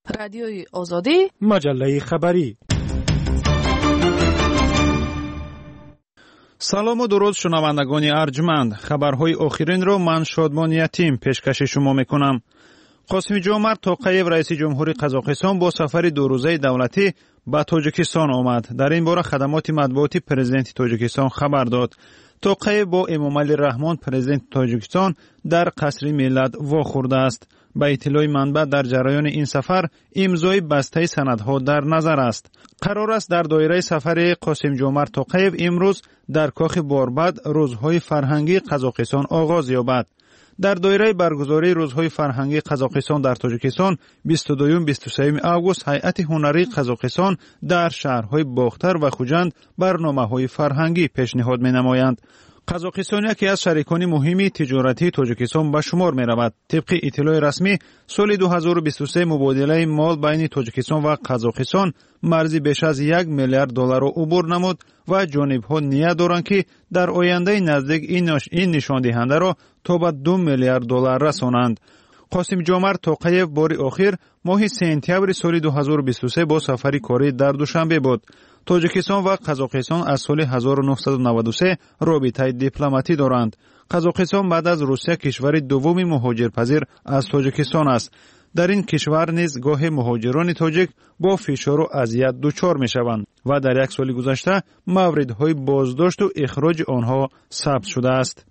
رادیوی آزادی، مجله خبری. سلام و درود شنوندگان ارجمند. خبرهای آخرین رو من شادمان یتیم پیشکش شما میکنم. قاسم جمعت توقیев رئیس جمهوری قزاقستان با سفر 2 روزه دولتی به تاجیکستان آمد. در این باره خدمات مطبوعاتی پرزیدنت تاجیکستان خبر داد. توقیев با امامعلی رحمان پرزیدنت تاجیکستان در قصر ملت واخورده است. به اطلاع منبع در جریان این سفر امضای بسته سندها در نظر است. قرار است در دایره سفر قاسم جمعت توقیев امروز در کاخ باربد روزهای فرهنگی قزاقستان آغاز یابد. در دایره برگزاری روزهای فرهنگی قزاقستان در تاجیکستان 22-23 آگوست هیئت هنری قزاقستان در شهرهای باختر و خوجند برنامه‌های فرهنگی پیشنهاد می‌نمایند. قزاقستان یکی از شریکان مهمی تجارتی تاجیکستان به شمار می‌رود. طبق اطلاع رسمی سال 2023 مبادله مال بین تاجیکستان و قزاقستان مرزی بیش از 1 میلیارد دلار را عبور نمود و جانب‌ها نیت دارند که در آینده نزدیک این نشان دهنده را تا به 2 میلیارد دلار رسانند. قاسم جمعت توقیев باری آخر ماه سپتامبر سال 2023 با سفری کاری در دوشنبه بود. تاجیکستان و قزاقستان از سال 1993 رابطه دیپلماتی دارند. قزاقستان بعد از روسیه کشور دوم مهاجرپذیر از تاجیکستان است. در این کشور نیز گاه مهاجران تاجیک با فشار و اذیت دچار میشوند و در یک سال گذشته موردهای بازداشت و اخراج آنها ثبت شده است.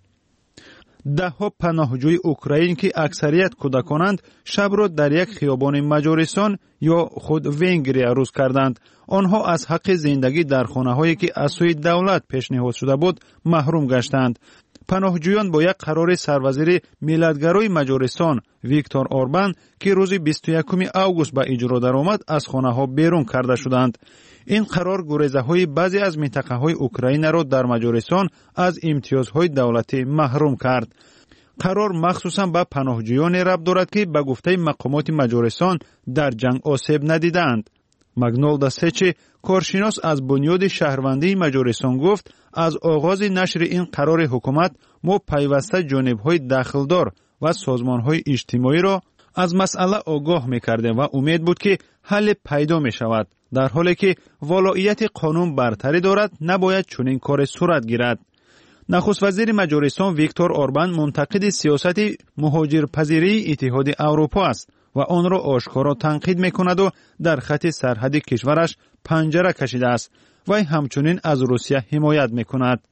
ده‌ها پناهجوی اوکراین که اکثریت کودکانند شب را در یک خیابان مجارستان یا خود ونگریا روز کردند. آنها از حق زندگی در خانه‌هایی که از سوی دولت پیشنهاد شده بود محروم گشتند. پناهجویان با یک قرار سروزیر ملتگرای مجارستان ویکتور اوربان که روز 21 آگوست به اجرا درآمد از خانه‌ها بیرون کرده شدند. این قرار گریزه‌های بعضی از منطقه‌های اوکراین را در مجارستان از امتیازهای دولتی محروم کرد. قرار مخصوصاً به پناهجویان ربط دارد که به گفته مقامات مجارستان در جنگ آسیب ندیدند. مگنولد سچی کارشناس از بنیاد شهروندی مجارستان گفت از آغاز نشر این قرار حکومت ما پیوسته جانب‌های دخلدار و سازمان‌های اجتماعی را از مسئله آگاه می‌کردیم و امید بود که حل پیدا می‌شود. در حالی که ولایت قانون برتری دارد نباید چنین کار صورت گیرد. نخست وزیر مجارستان ویکتور اوربان منتقد سیاست مهاجرپذیری اتحاد اروپا است و آن را آشکارا تنقید می‌کند و در خط سرحدی کشورش پنجره کشیده است و همچنین از روسیه حمایت می‌کند.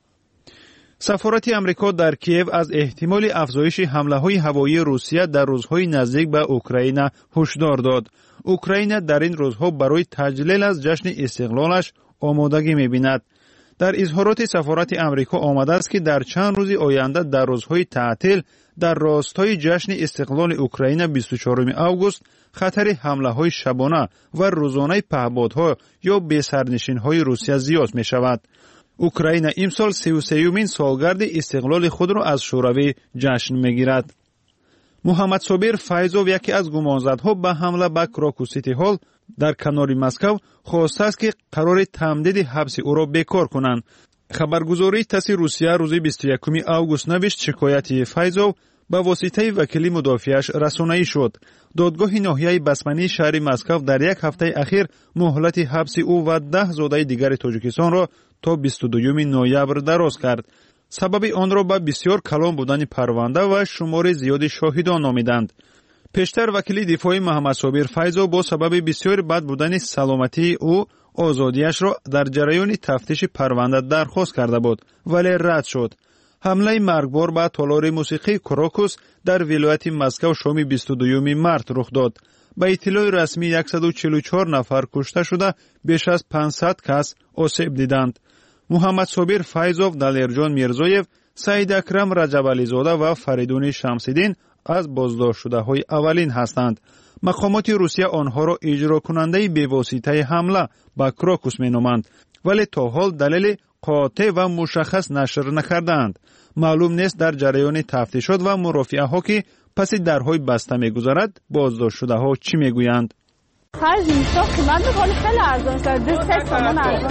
سفارت امریکا در کیև از احتمال افزایش حمله‌های هوایی روسیه در روزهای نزدیک به اوکراین هشدار داد. اوکراین در این روزها برای تجلیل از جشن استقلالش آمادگی می‌بیند. در اظهارات سفارت امریکا آمده است که در چند روز آینده در روزهای تعطیل در راستای جشن استقلال اوکراین 24 آگوست خطر حمله‌های شبانه و روزانه پهپادها یا بی‌سرنشین‌های روسیه زیاد می‌شود. اوکراین امسال 33مین سالگرد استقلال خود را از شوروی جشن می‌گیرد. محمد صابر فیضов یکی از گمانزدها به حمله به کراکو سیتی هال در کنار مسکو خواسته است که قرار تمدید حبس او را بیکار کنند. خبرگزاری تاس روسیه روز 21 آگوست نوشت شکایت فیضov به واسطه وکیل مدافعش رسانه‌ای شد. دادگاه ناحیه بسمنی شهر مسکو در یک هفته اخیر مهلت حبس او و 10 زاده دیگر تاجیکستان را تا 22 نوامبر دراز کرد. سبب آن را به بسیار کلان بودن پرونده و شمار زیاد شاهدان نامیدند. پیشتر وکیل دفاعی محمد صابر فیضov با سبب بسیار بد بودن سلامتی او آزادیش را در جریان تفتیش پرونده درخواست کرده بود ولی رد شد. حمله مرگبار به تالار موسیقی کراکوس در ولایت مسکو شام 22 مارس رخ داد. به اطلاع رسمی 144 نفر کشته شده بیش از 500 کس آسیب دیدند. محمد صابر فیضov، دلیرجان میرزایف، سعید اکرم رجب‌علیزاده و فریدون شمس‌الدین از بازداشت شده های اولین هستند. مقامات روسیه آنها را اجرا کننده بی‌واسطه حمله به کراکوس می‌نامند ولی تا حال دلیل قاطع و مشخص نشر نکردند. معلوم نیست در جریان تفتیشات و مرافعه ها که پس درهای بسته می‌گذرد بازداشت شده ها چی می‌گویند. خرج میشه قیمت میکنه خیلی ارزان شده 2-3 تومن ارزان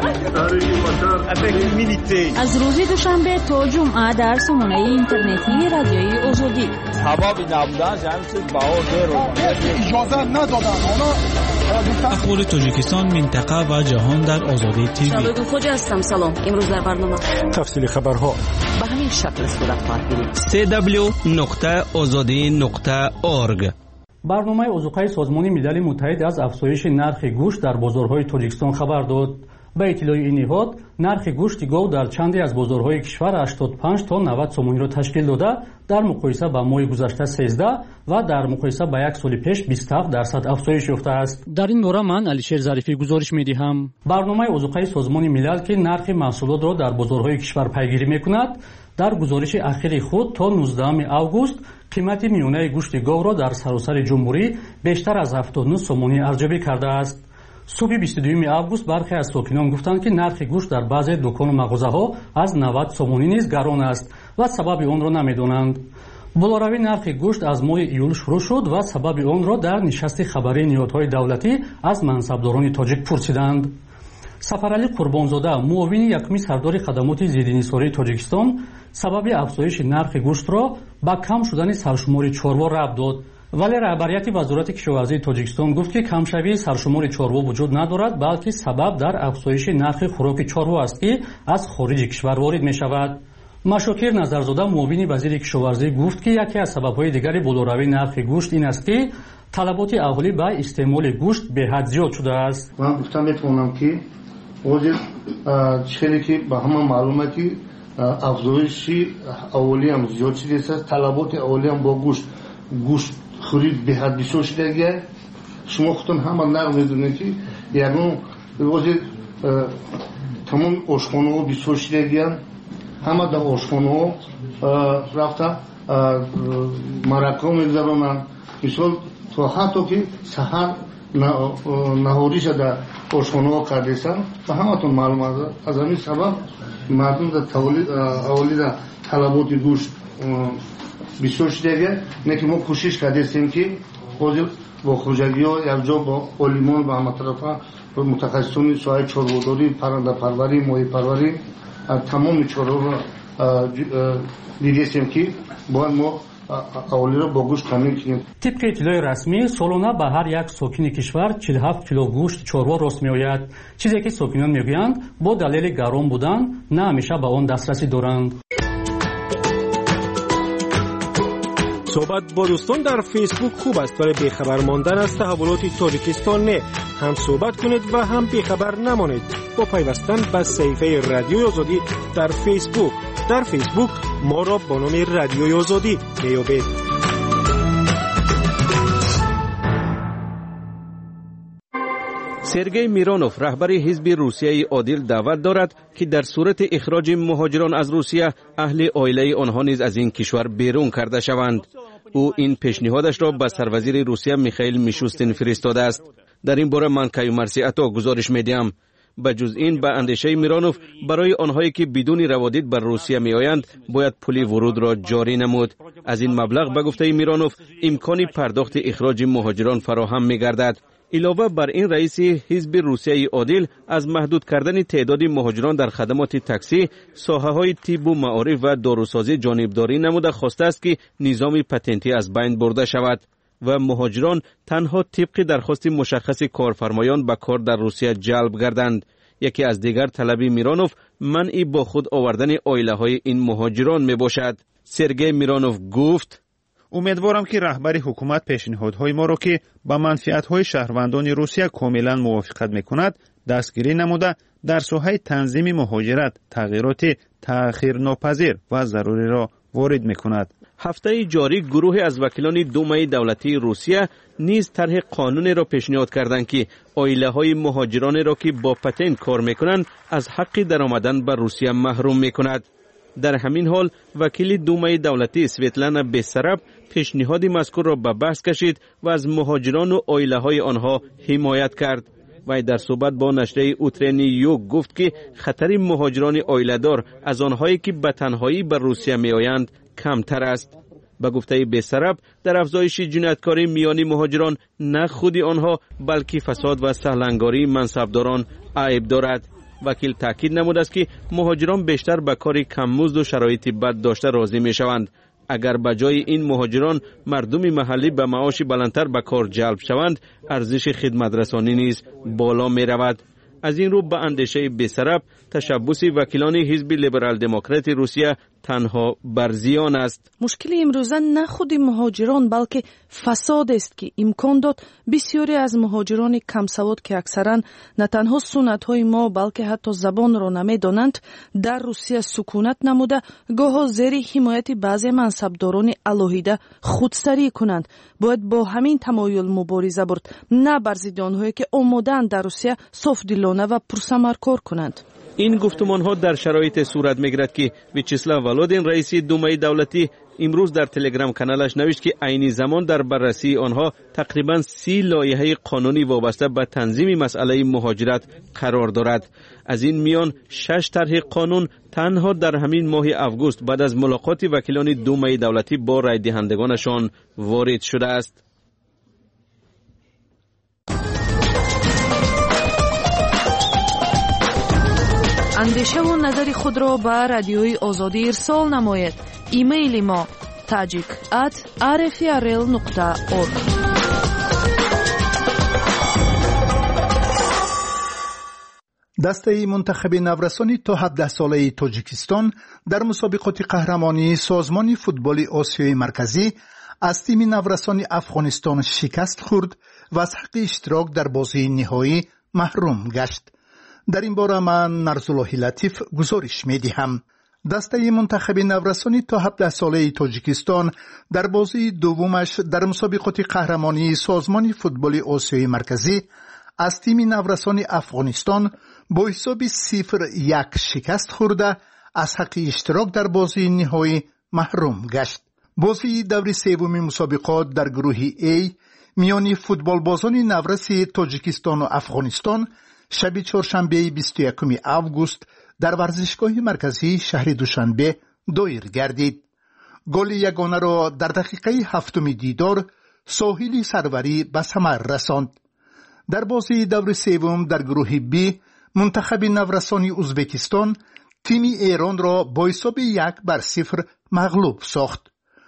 شده. از روز دوشنبه تا جمعه در سامانه اینترنتی رادیوی آزادی سبب نبودن جمعی باور اجازه ندادن. اخبار تاجیکستان، منطقه و جهان در آزادی تیوی. شبکه خوجا هستم. سلام. امروز در برنامه تفصیل خبرها به همین شکل صورت خواهد گرفت. www.azadi.org. برنامه عضوهای سازمان ملل متحد از افزایش نرخ گوشت در بازارهای تاجیکستان خبر داد. به اطلاع این نهاد، نرخ گوشت گاو در چندی از بازارهای کشور 85 تا 90 سومونی را تشکیل داده، در مقایسه با ماه گذشته 13 و در مقایسه با یک سال پیش 27% افزایش یافته است. در این باره من علیشیر ظریفی گزارش می‌دهم. برنامه عضوهای سازمان ملل که نرخ محصولات را در بازارهای کشور پیگیری می‌کند، در گزارش اخیر خود تا 19 اوگوست قیمت میانه گوشت گاو را در سراسر جمهوری بیشتر از 79 سومونی ارزیابی کرده است. صبح 22 اوگوست برخی از ساکنان گفتند که نرخ گوشت در بعضی دکان و مغازه‌ها از 90 سومونی نیز گران است و سبب آن را نمی‌دانند. بالاروی نرخ گوشت از ماه ایول شروع شد و سبب آن را در نشست خبری نهادهای دولتی از منصبداران تاجیک پرسیدند. سفرعلی قربانزاده، معاون یکمی سردار خدمات ضدانحصاری تاجیکستان، سبب افزایش نرخ گوشت را به کم شدن سرشمار چاروا ربط داد، ولی رهبریت وزارت کشاورزی تاجیکستان گفت که کمشوی سرشمار چاروا وجود ندارد، بلکه سبب در افزایش نرخ خوراک چاروا است که از خارج کشور وارد می شود. مشاکر نظرزاده، معاون وزیر کشاورزی گفت که یکی از سبب‌های دیگری بالاروی نرخ گوشت این است که طلبات اهالی به استعمال گوشت به حد زیاد شده است. من گفتم میتونم که وجود چیزی که به همه معلومه که افزایش اولی هم زیاد شده است، طلبات اولی هم با گوشت خرید به حد بسیار شده. شما خودتون همه نرم میدونید که یکون وجود تمام آشخانه‌ها بسیار شده، همه در آشخانه‌ها رفته مرکه میگذارونن، مثال تو حتی که سحر نهاریش در آشخانه‌ها کردیستن و همتون معلوم است. از همین سبب مردم در تولید طلبات گوشت بسیار شده. نه که ما کوشش کردیم که با خوجگی‌ها یک جا با عالمان و همه طرفا متخصصان ساحه چاروداری، پرنده پروری، ماهی پروری تمام چارو را دیدیم که باید ما اولی را با گوشت تامین کنیم. طبق اطلاع رسمی سالانه به هر یک ساکن کشور 47 کیلو گوشت چاروا راست میآید، چیزی که ساکنان میگویند با دلیل گران بودن نه همیشه به آن دسترسی دارند. صحبت با دوستان در فیسبوک خوب است، ولی بیخبر ماندن از تحولات تاجیکستان نه. هم صحبت کنید و هم بیخبر نمانید با پیوستن به صفحه رادیوی آزادی در فیسبوک. در فیسبوک ما را با نام رادیوی آزادی میابید. سرگئی میرانوف، رهبر حزب روسیه عادل، دعوت دارد که در صورت اخراج مهاجران از روسیه اهل عائله آنها نیز از این کشور بیرون کرده شوند. او این پیشنهادش را به سروزیر روسیه میخائیل میشوستین فرستاده است. در این باره من کیومرثی عطا گزارش میدهم. بجز این به اندیشه میرانوف برای آنهایی که بدون روادید بر روسیه میآیند باید پول ورود را جاری نمود. از این مبلغ به گفته میرانوف امکان پرداخت اخراج مهاجران فراهم میگردد. علاوه بر این رئیس حزب روسیه عادل از محدود کردن تعداد مهاجران در خدمات تاکسی، ساحه‌های طب و معارف و داروسازی جانبداری نموده خواسته است که نظام پتنتی از بین برده شود و مهاجران تنها طبق درخواست مشخص کارفرمایان به کار در روسیه جلب گردند. یکی از دیگر طلب میرانوف منع با خود آوردن عائله‌های این مهاجران می باشد. سرگئی میرانوف گفت: امیدوارم که رهبر حکومت پیشنهادهای ما را که با منفعت‌های شهروندان روسیه کاملا موافقت می‌کند دستگیری نموده در ساحه تنظیم مهاجرت تغییرات تأخیرناپذیر و ضروری را وارد می‌کند. هفته جاری گروه از وکیلان دومه دولتی روسیه نیز طرح قانونی را پیشنهاد کردند که عائله‌های مهاجرانی را که با پتنت کار می‌کنند از حق درآمدن به روسیه محروم می‌کند. در همین حال وکیل دومه دولتی سویتلانا بیسراب پیشنهاد مذکور را به بحث کشید و از مهاجران و عائله‌های آنها حمایت کرد. و در صحبت با نشریه اوترنی یوگ گفت که خطر مهاجران عائله‌دار از آنهایی که به تنهایی به روسیه می‌آیند کمتر است. به گفته بی‌سراب در افزایش جنایتکاری میان مهاجران نه خود آنها بلکه فساد و سهلنگاری منصبداران عیب دارد. وکیل تاکید نموده است که مهاجران بیشتر به کار کم‌مزد و شرایط بد داشته راضی می‌شوند. اگر به جای این مهاجران مردم محلی به معاش بلندتر به کار جلب شوند، ارزش خدمت‌رسانی نیز بالا می‌رود. از این رو به اندیشه بی‌سراب تشبث وکیلان حزب لیبرال دموکرات روسیه تنها بر زیان است. مشکل امروزه نه خود مهاجران بلکه فساد است که امکان داد بسیاری از مهاجران کم سواد که اکثرا نه تنها سنت های ما بلکه حتی زبان را نمیدانند در روسیه سکونت نموده گاه زیر حمایت بعضی منصبداران الهیده خودسری کنند. باید با همین تمایل مبارزه برد، نه بر ضد آنهایی که آماده‌اند در روسیه صافدلانه و پرثمر کار کنند. این گفتمان ها در شرایط صورت میگیرد که ویچسلاو ولودین رئیس دومای دولتی امروز در تلگرام کانالش نوشت که عین زمان در بررسی آنها تقریبا 30 لایحه قانونی وابسته به تنظیم مسئله مهاجرت قرار دارد. از این میان 6 طرح قانون تنها در همین ماه آگوست بعد از ملاقات وکیلان دومای دولتی با رای دهندگانشان وارد شده است. اندیشه و نظر خود را به رادیوی آزادی ارسال نماید. ایمیل ما tajik@rfrl.org. دسته منتخب نورسانی تا 17 ساله تاجیکستان در مسابقات قهرمانی سازمان فوتبال آسیای مرکزی از تیم نورسانی افغانستان شکست خورد و از حق اشتراک در بازی نهایی محروم گشت. در این باره من نرزالله لطیف گزارش می‌دهم. دسته منتخب نورسانی تا 17 ساله تاجیکستان در بازی دومش در مسابقات قهرمانی سازمان فوتبال آسیای مرکزی از تیم نورسانی افغانستان با حساب 0-1 شکست خورده از حق اشتراک در بازی نهایی محروم گشت. بازی دور سوم مسابقات در گروه A میان فوتبال بازان نورس تاجیکستان و افغانستان شب چهارشنبه 21 آگوست در ورزشگاه مرکزی شهر دوشنبه دایر گردید. گل یگانه را در دقیقه 7 دیدار ساحل سروری به ثمر رساند. در بازی دور سوم در گروه B منتخب نورسانی ازبکستان تیم ایران را با حساب 1-0 مغلوب ساخت.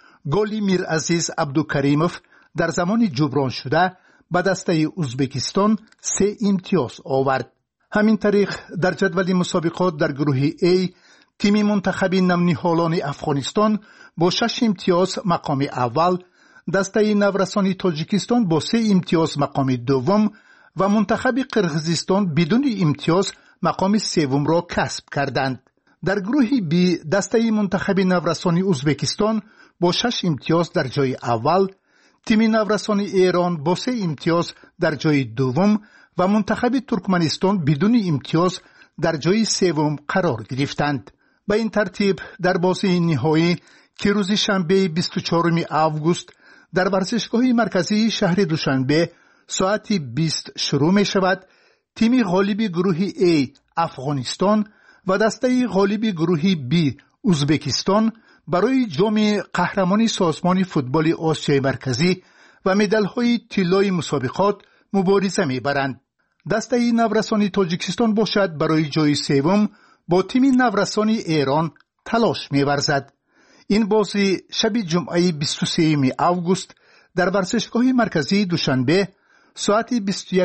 گل میرعزیز عبدالکریموف در زمان جبران شده به دسته ازبکستان 3 امتیاز آورد. همین طریق در جدول مسابقات در گروه A تیم منتخب نمنهالان افغانستان با 6 امتیاز مقام اول، دسته نورسانی تاجیکستان با 3 امتیاز مقام دوم و منتخب قرقیزستان بدون امتیاز مقام سوم را کسب کردند. در گروه B دسته منتخب نورسانی ازبکستان با 6 امتیاز در جای اول، تیم نورسانی ایران با 3 امتیاز در جای دوم و منتخب ترکمنستان بدون امتیاز در جای سوم قرار گرفتند. به این ترتیب در بازی نهایی که روز شنبه 24 آگوست در ورزشگاه مرکزی شهر دوشنبه ساعت 20 شروع می شود، تیم غالب گروه A افغانستان و دسته غالب گروه B ازبکستان برای جام قهرمانی سازمان فوتبال آسیای مرکزی و مدال‌های طلای مسابقات مبارزه می‌برند. دسته نورسانی تاجیکستان باشد برای جای سوم با تیم نورسانی ایران تلاش می‌ورزد. این بازی شب جمعه 23 آگوست در ورزشگاه مرکزی دوشنبه ساعت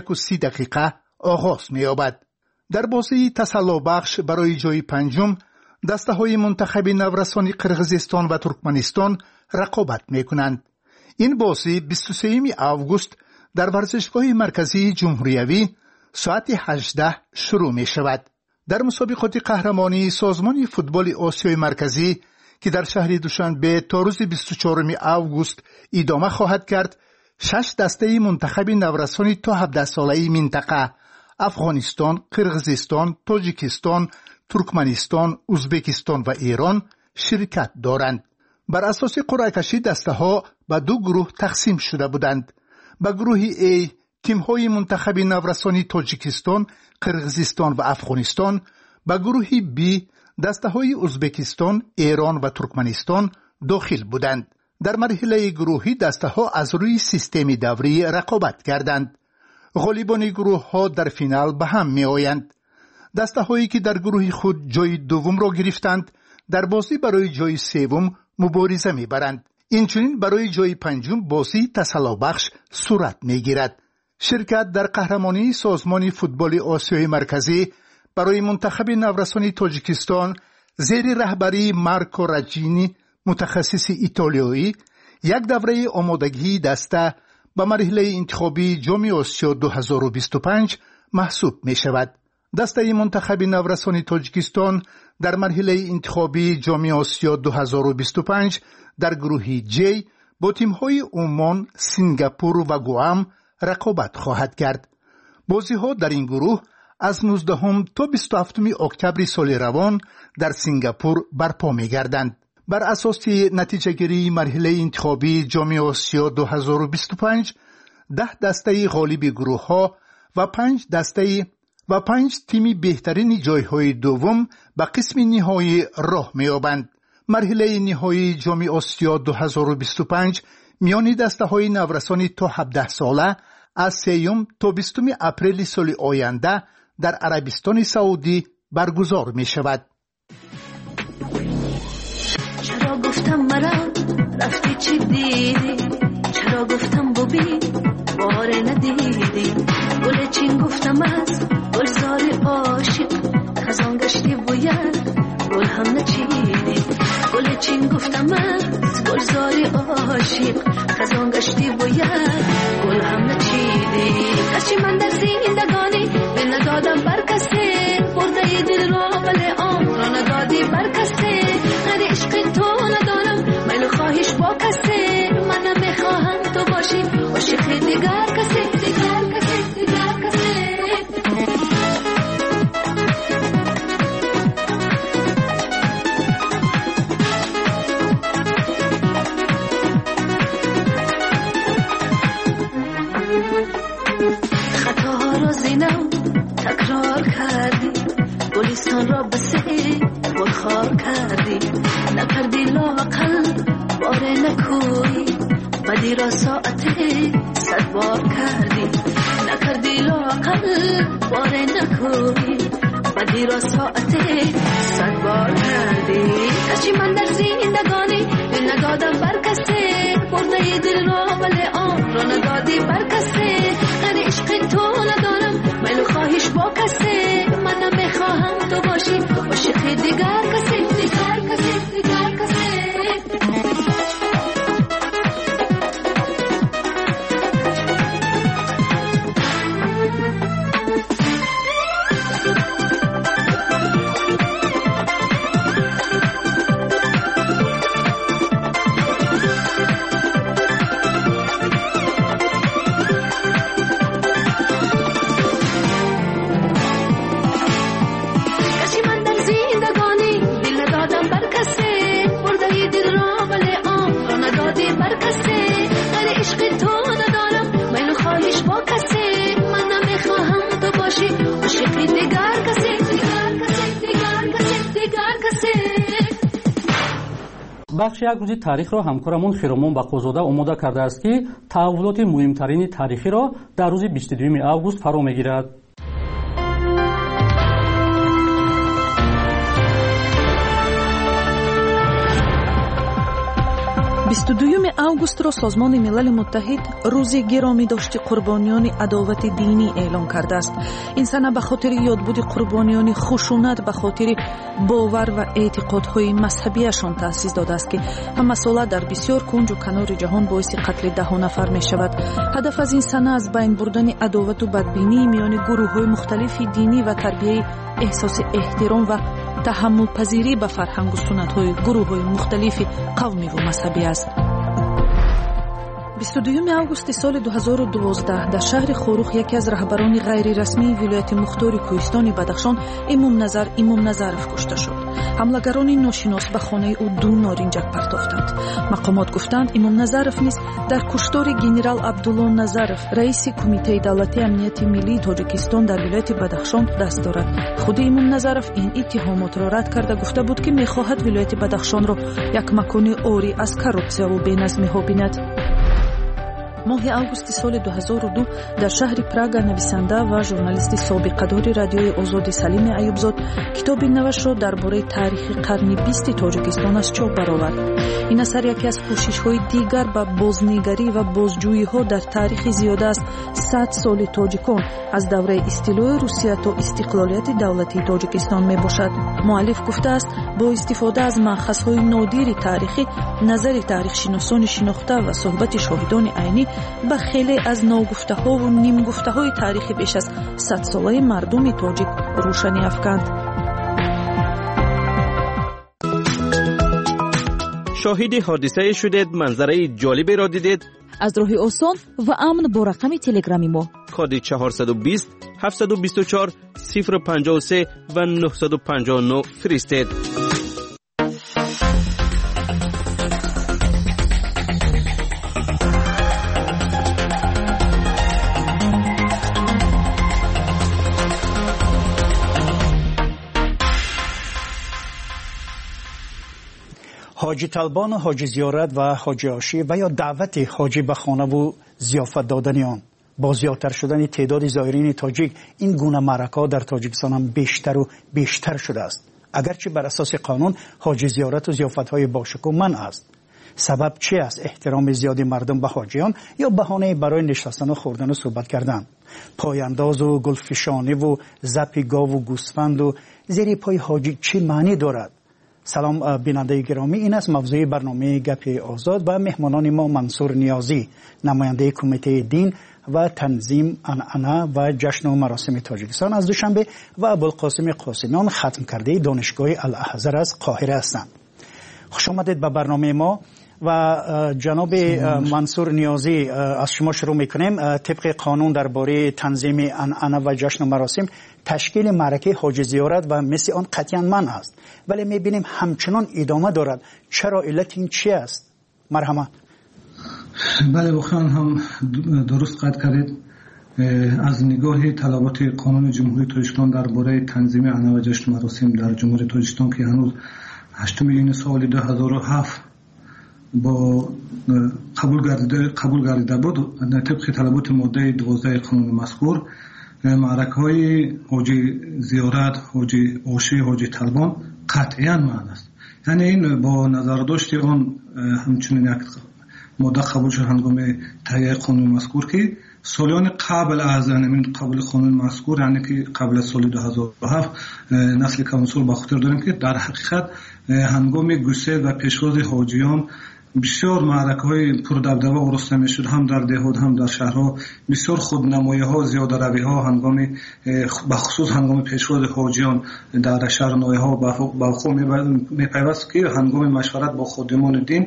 21:30 آغاز می‌یابد. در بازی تسلی بخش برای جای پنجم دسته های منتخب نورسانی قرقیزستان و ترکمنستان رقابت می‌کنند. این بازی 23 آگوست در ورزشگاه مرکزی جمهوریوی ساعت 18 شروع می‌شود. در مسابقات قهرمانی سازمان فوتبال آسیای مرکزی که در شهر دوشنبه تا روز 24 آگوست ادامه خواهد کرد، 6 دسته منتخب نورسانی تا 17 ساله منطقه افغانستان، قرقیزستان، تاجیکستان، ترکمنستان، ازبکستان و ایران شرکت دارند. بر اساس قرعه کشی دسته ها به 2 گروه تقسیم شده بودند. به گروه A تیم های منتخب نورسانی تاجیکستان، قرقیزستان و افغانستان، به گروه B دسته های ازبکستان، ایران و ترکمنستان داخل بودند. در مرحله گروهی دسته‌ها از روی سیستم دوری رقابت کردند. غالبان گروه‌ها در فینال به هم می‌آیند. دسته‌هایی که در گروه خود جای دوم را گرفتند در بازی برای جای سوم مبارزه می‌برند. اینچنین برای جای پنجم بازی تسلابخش صورت می‌گیرد. شرکت در قهرمانی سازمان فوتبال آسیای مرکزی برای منتخب نورسان تاجیکستان زیر رهبری مارکو راجینی متخصص ایتالیایی یک دوره آمادگی دسته به مرحله انتخابی جام آسیا 2025 محسوب می شود. دسته منتخب نورسان تاجیکستان در مرحله انتخابی جام آسیا 2025 در گروه جی با تیم‌های عمان، سنگاپور و گوام رقابت خواهد کرد. بازی‌ها در این گروه از 19 تا 27 اکتبر سال روان در سنگاپور برپا می‌گردند. بر اساس نتیجه‌گیری مرحله انتخابی جام آسیا 2025 10 دسته غالب گروه‌ها و 5 تیم بهترین جای‌های دوم به قسم نهایی راه می‌یابند. مرحله نهایی جام آسیا 2025 میان دسته‌های نورسان تا 17 ساله از 3 تا 20 اپریل سال آینده در عربستان سعودی برگزار می شود. چرا گفتم مرا رفتی چی دیدی؟ چرا گفتم ببین باره ندیدی؟ گل چین گفتم از گلزار عاشق خزان گشتی باید گل هم نچیدی. گل چین گفتم از گلزار عاشق خزان گشتی باید گل هم نچیدی. کسی من در زندگانی به ندادم بر کسی برده دل را ولی آن را ندادی بر کسی. غیر عشق تو ندارم میل خواهش با کسی. من نمیخواهم تو باشی عاشق دیگر کسی دیگر کسی دیگر کسی. تکرار کردی گلستان را بسه خار کردی. نکردی لاقل باره نکوی بدی را ساعتی 100 بار کردی. نکردی لاقل باره نکوی بدی را ساعتی 100 بار کردی. کشی من در زندگانی دل ندادم بر کسی برده دل را ولی آن را ندادی بر کسی. غیر عشق تو ندارم میل خواهش با کسی. من نمیخواهم تو باشی عاشق دیگر کسی دیگر کسی دیگر کسی. بخش یک روزی تاریخ را همکارمون خیرامون بقوزاده آماده کرده است که تحولات مهمترین تاریخی را در روز 22 آگوست فرا میگیرد. 22 августро созмони милали муттаҳид рӯзи гиромидошти қурбониёни адовати динӣ эълон кардааст. ин сана ба хотири ёдбуди қурбониёни хушунат ба хотири бовар ва эътиқодҳои мазҳабияшон таъсис додааст ки ҳамасола дар бисёр кунҷу канори ҷаҳон боиси қатли даҳу нафар мешавад. ҳадаф аз ин сана аз байн бурдани адовату бадбинии миёни гурӯҳҳои мухталифи динӣ ва тарбияи эҳсоси эҳтиром ва таҳаммулпазирӣ ба фарҳангу суннатҳои гурӯҳҳои мухталифи қавмиву мазҳабӣ аст. 22 августи соли 2012 дар шаҳри Хорух яке аз раҳбарони ғайрирасмии вилояти мухтори Кӯҳистони Бадахшон Имомназаров кушта шуд. ҳамлагарони ношинос ба хонаи ӯ 2 норинҷак партофтанд. мақомот гуфтанд Имомназаров низ дар куштори генерал Абдулло Назаров, раиси Кумитаи давлатии амнияти миллии Тоҷикистон дар вилояти Бадахшон даст дорад. худи Имомназаров ин иттиҳомотро рад карда гуфта буд ки мехоҳад вилояти Бадахшонро як макони ори аз коррупсияву беназмиҳо бинад. моҳи августи соли 2002 дар шаҳри Прага нависанда ва журналисти собиқадори радиои Озоди Салими Аюбзод китоби навашро дар бораи таърихи қарни 20 Тоҷикистон аз чоп баровард. ин асар яке аз кӯшишҳои дигар ба бознигарӣ ва бозҷӯиҳо дар таърихи зиёда аз 100 соли тоҷикон аз давраи истилои Русия то истиқлолияти давлатии Тоҷикистон мебошад. муаллиф гуфтааст бо истифода аз маъхазҳои нодири таърихӣ, назари таърихшиносони шинохта ва суҳбати шоҳидони айнӣ ба хеле аз ногуфтаҳову нимгуфтаҳои таърихи беш аз 100-солаи мардуми тоҷик рӯшанӣ афканд. шоҳиди ҳодисае шудед, манзараи ҷолиберо дидед? аз роҳи осон ва амн бо рақами телеграми мо коди 420 724 053 ва 959 фиристед. حاجی طلبان و حاجی زیارت و حاجی عاشی و یا دعوت حاجی به خانه و ضیافت دادن آن با زیادتر شدن تعداد زائرین تاجیک این گونه معرکه‌ها در تاجیکستان هم بیشتر و بیشتر شده است. اگرچه بر اساس قانون حاجی زیارت و ضیافت‌های باشکوه منع است. سبب چی است؟ احترام زیادی مردم به حاجیان یا بهانه برای نشستن و خوردن و صحبت کردن؟ پایانداز و گلفشانی و زپ گاو و گوسفند و زیر پای حاجی چی معنی دارد؟ سلام بیننده گرامی، این است موضوع برنامه گپ آزاد و مهمانان ما منصور نیازی، نماینده کمیته دین و تنظیم عنعنه و جشن و مراسم تاجیکستان از دوشنبه و ابوالقاسم قاسمیان ختم کرده دانشگاه الاحزر از قاهره هستند. خوش آمدید به برنامه ما و جناب منصور نیازی، از شما شروع میکنیم. طبق قانون درباره تنظیم عنعنه و جشن و مراسم تشکیل معرکه حاجی زیارت و مثل آن قطعا منع است، ولی میبینیم همچنان ادامه دارد. چرا؟ علت این چی است؟ مرحمت. بله، واقعا هم درست قید کردید. از نگاه طلبات قانون جمهوری تاجیکستان درباره تنظیم عنعنه و جشن و مراسم در جمهوری تاجیکستان که هنوز 8 میلیون سال 2007 با قبول گردیده بود، طبق طلبات ماده 12 قانون مذکور معرکه‌های حاجی زیارت، حاجی عاشی، حاجی طلبان قطعاً معنی است. یعنی این با نظر داشت آن همچنین یک ماده قبول شد هنگام تهیه قانون مذکور که سالیان قبل از قبل قانون مذکور، یعنی که قبل از سال 2007 نسل کانسول با خاطر داریم که در حقیقت هنگام گسیل و پیشواز حاجیان بسیار معرکه‌های پردبدبه آورسته میشد، هم در دهات هم در شهرها. بسیار خودنمایی‌ها، زیاده روی‌ها هنگام بخصوص هنگام پیشواز حاجیان در شهر نوی‌ها با خود میپیوست که هنگام مشورت با خادمان دین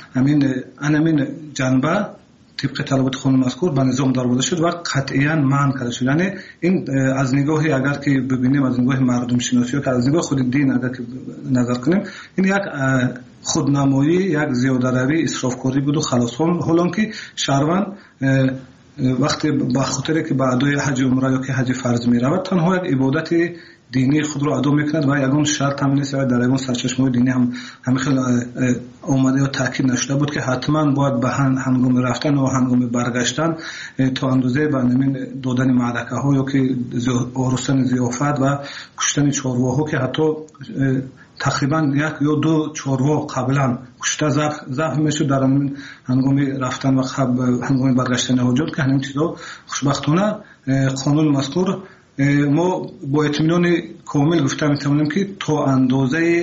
همین جنبه طبق طلبات قانون مذکور به نظام درآورده شد و قطعاً منع کرده شد. یعنی این از نگاه اگر که ببینیم، از نگاه مردم شناسی و از نگاه خود دین اگر که نظر کنیم، این یک خودنمایی، یک زیاده روی، اسرافکاری بود و خلاص. حالا که شهروند وقتی با خاطر که به ادای حج عمره یا که حج فرض می رود، تنها یک عبادت دینی خود را ادا میکند و یگان شرط هم نیست و در یگان سرچشمه دینی هم خیلی اومده یا تاکید نشده بود که حتما باید به هنگام رفتن و هنگام برگشتن تا اندازه به نمین دادن معرکه ها یا که آرستن ضیافت و کشتن چارواها که حتی تقریبا 1 یا 2 چاروا قبلا کشته ضعف میشد در هنگام رفتن و هنگام برگشتن حاجات، که همین چیزا خوشبختانه قانون مذکور ما با اطمینان کامل گفته میتونیم که تا اندازه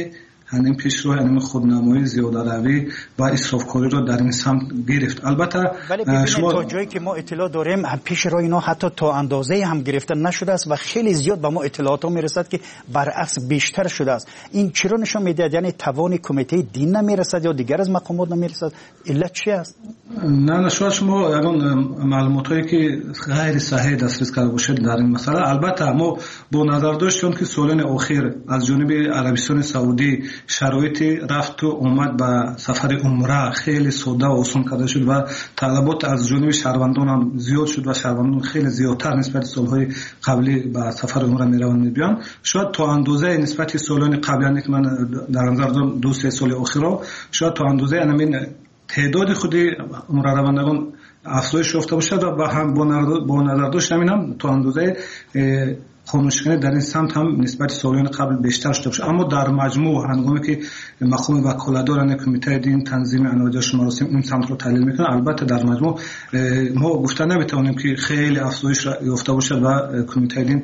همین پیشرو همین خودنمایی زیاده روی و اسرافکاری رو در این سمت گرفت. البته ولی شما تا جایی که ما اطلاع داریم پیشرو اینا حتی تا اندازه هم گرفتن نشده است و خیلی زیاد به ما اطلاعات میرسد که برعکس بیشتر شده است. این چرا نشون میده؟ یعنی توان کمیته دین نمیرسد یا دیگر از مقامات نمیرسد؟ علت چی است؟ نه شما اون معلوماتی که غیر صحیح دسترس کرده باشید در این مسئله. البته ما با نظر داشتیم که سالن اخیر از جانب عربستان سعودی شرایط رفت و آمد به سفر عمره خیلی ساده و آسان کرده شد و طلبات از جانب شهروندان هم زیاد شد و شهروندان خیلی زیادتر نسبت سالهای قبلی به سفر عمره میروند میبیان. شاید تا اندازه نسبت سالان قبلی که من در نظر دارم 2-3 سال اخیر شاید تا اندازه همین تعداد خودی عمره روندگان افزایش یافته باشد و هم با نظر داشت همین تا اندازه خاموشکنی در این سمت هم نسبت سالان قبل بیشتر شده باشه. اما در مجموع هنگامی که مقام وکالتداران کمیته دین تنظیم انواجش مراسم این سمت رو تحلیل میکنه، البته در مجموع ما گفتن نمیتونیم که خیلی افزایش یافته باشه و کمیته دین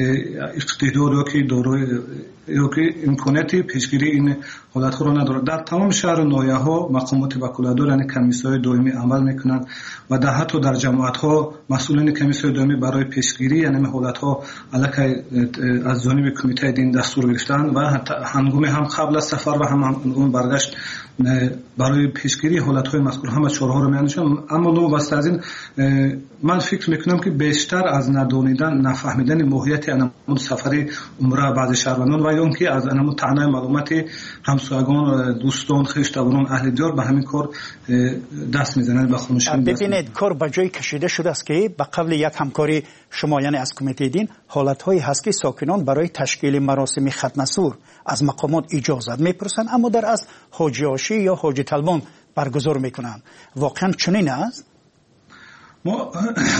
اقتدار که دارای که امکاناتی پیشگیری این حالت ها رو نداره. در تمام شهر و ناحیه ها مقامات وکالتدار یعنی کمیسیون دائمی عمل میکنند و در حتی در جماعت ها مسئولین کمیسیون دائمی برای پیشگیری یعنی حالت ها علاقه از جانب کمیته دین دستور گرفتن و حتی هنگام هم قبل از سفر و هم هنگام برگشت برای پیشگیری حالت های مذکور همه چهارها رو میاندیشم. اما نو واسه از این من فکر میکنم که بیشتر از ندانیدن نفهمیدن ماهیت انمون سفری عمره بعض شهروندان و یا اینکه از انمون تعنی معلومات همسایگان دوستان خویشاوندان اهل دیار به همین کار دست میزنند. ببینید کار به جای کشیده شده است که به قبل یک همکاری شما یعنی از کمیته دین حالت هایی هست که ساکنان برای تشکیل مراسم ختم سور از مقامات اجازت میپرسند اما در اصل حاجی آشی یا حاجی طلبان برگزار میکنند. واقعا چنین است؟ ما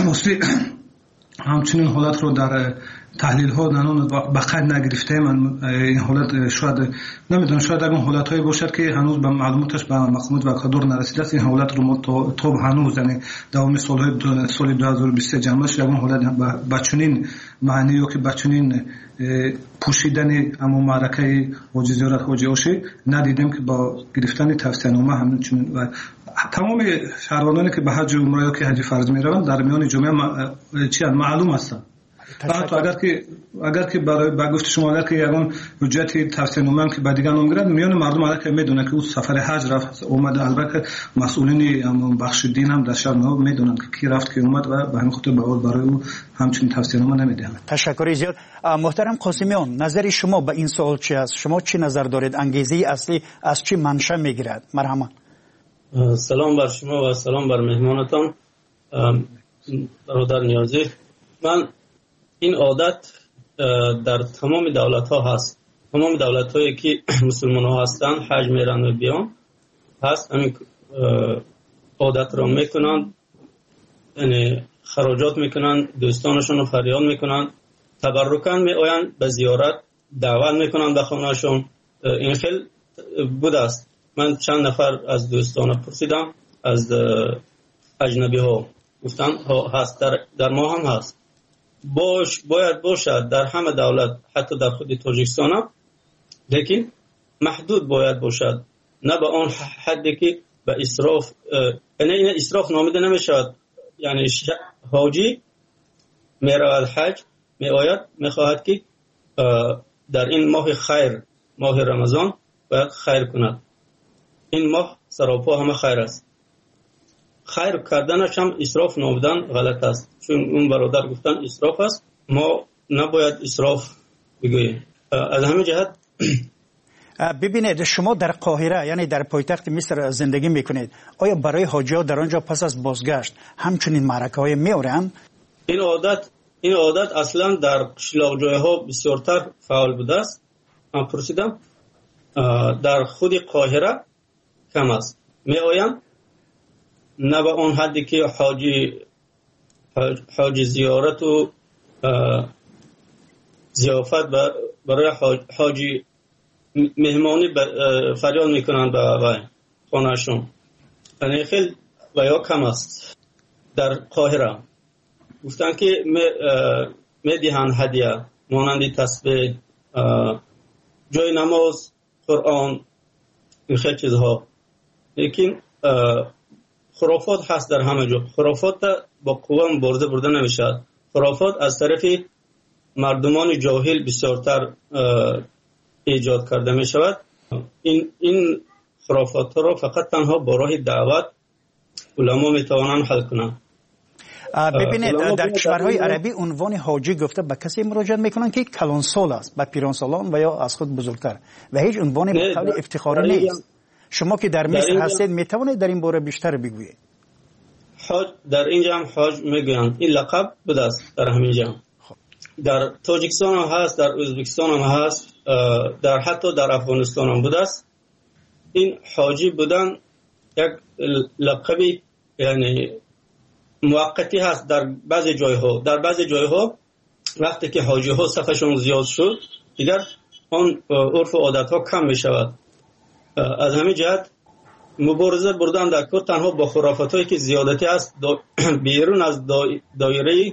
همچنین حالت رو در تحلیل ها نانون بقید نگرفته. من این حالت شاید نمیدونم شاید اون حالت هایی باشد که هنوز به معلوماتش به مقامات وکالتدار نرسیده است. این حالت رو ما تا هنوز یعنی دوام سال 2023 جمع شد اون حالت بچنین معنی که بچنین پوشیدن اما معرکه حاجی زیارت حاجی آشی ندیدیم که با گرفتن توصیه نامه همچنین و تمام شهروندانی که به حج عمره یا که حج فرض میروند در میان جمعه معلوم هستند. حتی اگر که برای بگفت شما اگر که یگان حجت توصیه نامه که به دیگه نمیگیرد میان مردم اگر که میدونه که او سفر حج رفت اومده البته مسئولین بخش دین هم در شهر میدونن که کی رفت کی اومد و به همین خاطر برای او همچین توصیه نامه نمیدهند. تشکر زیاد. محترم قاسمیان نظر شما به این سوال چی است؟ شما چی نظر دارید؟ انگیزه اصلی از چی منشأ میگیرد؟ مرحبا. سلام بر شما و سلام بر مهمانتان برادر نیازی. من این عادت در تمام دولت ها هست. تمام دولت هایی که مسلمان ها هستند حج میرن و بیان هست همین عادت را میکنند، یعنی خراجات میکنند، دوستانشون رو فریاد میکنند، تبرکن میآیند به زیارت دعوت میکنند به خانهشون. این خیلی بوده است. من چند نفر از دوستان پرسیدم از اجنبی ها گفتن هست در ما هم هست. باید باشد در همه دولت حتی در خود تاجیکستان هم، لیکن محدود باید باشد، نه به آن حدی که به اسراف این اسراف نامیده نمیشود. یعنی حاجی میرود حج میآید میخواهد که در این ماه خیر ماه رمضان باید خیر کند. این ماه سراپا همه خیر است. خیر کردنش هم اسراف نامیدن غلط است، چون اون برادر گفتن اسراف است، ما نباید اسراف بگوییم. از همین جهت ببینید شما در قاهره یعنی در پایتخت مصر زندگی میکنید، آیا برای حاجی‌ها در آنجا پس از بازگشت همچنین معرکه‌های میآورند؟ این عادت اصلا در قشلاق جای‌ها بسیارتر فعال بوده است. من پرسیدم در خود قاهره کم است. میآیند نه به اون حدی که حاجی زیارت و ضیافت برای حاجی مهمانی فریاد میکنند به خانهشون. یعنی خیلی بیا کم است. در قاهره گفتن که میدهند هدیه مانند تسبیح، جای نماز قرآن این خیلی چیزها، لیکن خرافات هست در همه جا. خرافات با قوه برده نمیشد. خرافات از طرف مردمان جاهل بسیارتر ایجاد کرده می شود. این خرافات را فقط تنها با راه دعوت علما می توانند حل کنند. ببینید در کشورهای عربی عنوان حاجی گفته به کسی مراجعه میکنن که کلانسال است، به پیرانسالان و یا از خود بزرگتر، و هیچ عنوان به قول افتخاری نیست. شما که در مصر هستید میتوانید در این باره بیشتر بگویید؟ حاج در اینجا هم حاج میگویند، این لقب بوده است در همین جا. در تاجیکستان هم هست، در ازبکستان هم هست، در حتی در افغانستان هم بوده است. این حاجی بودن یک لقبی یعنی موقتی هست در بعضی جایها. در بعضی جایها وقتی که حاجی ها صفشون زیاد شد دیگر آن عرف و عادت ها کم می شود. از همین جهت مبارزه بردن در کار تنها با خرافات هایی که زیادتی است بیرون از دایره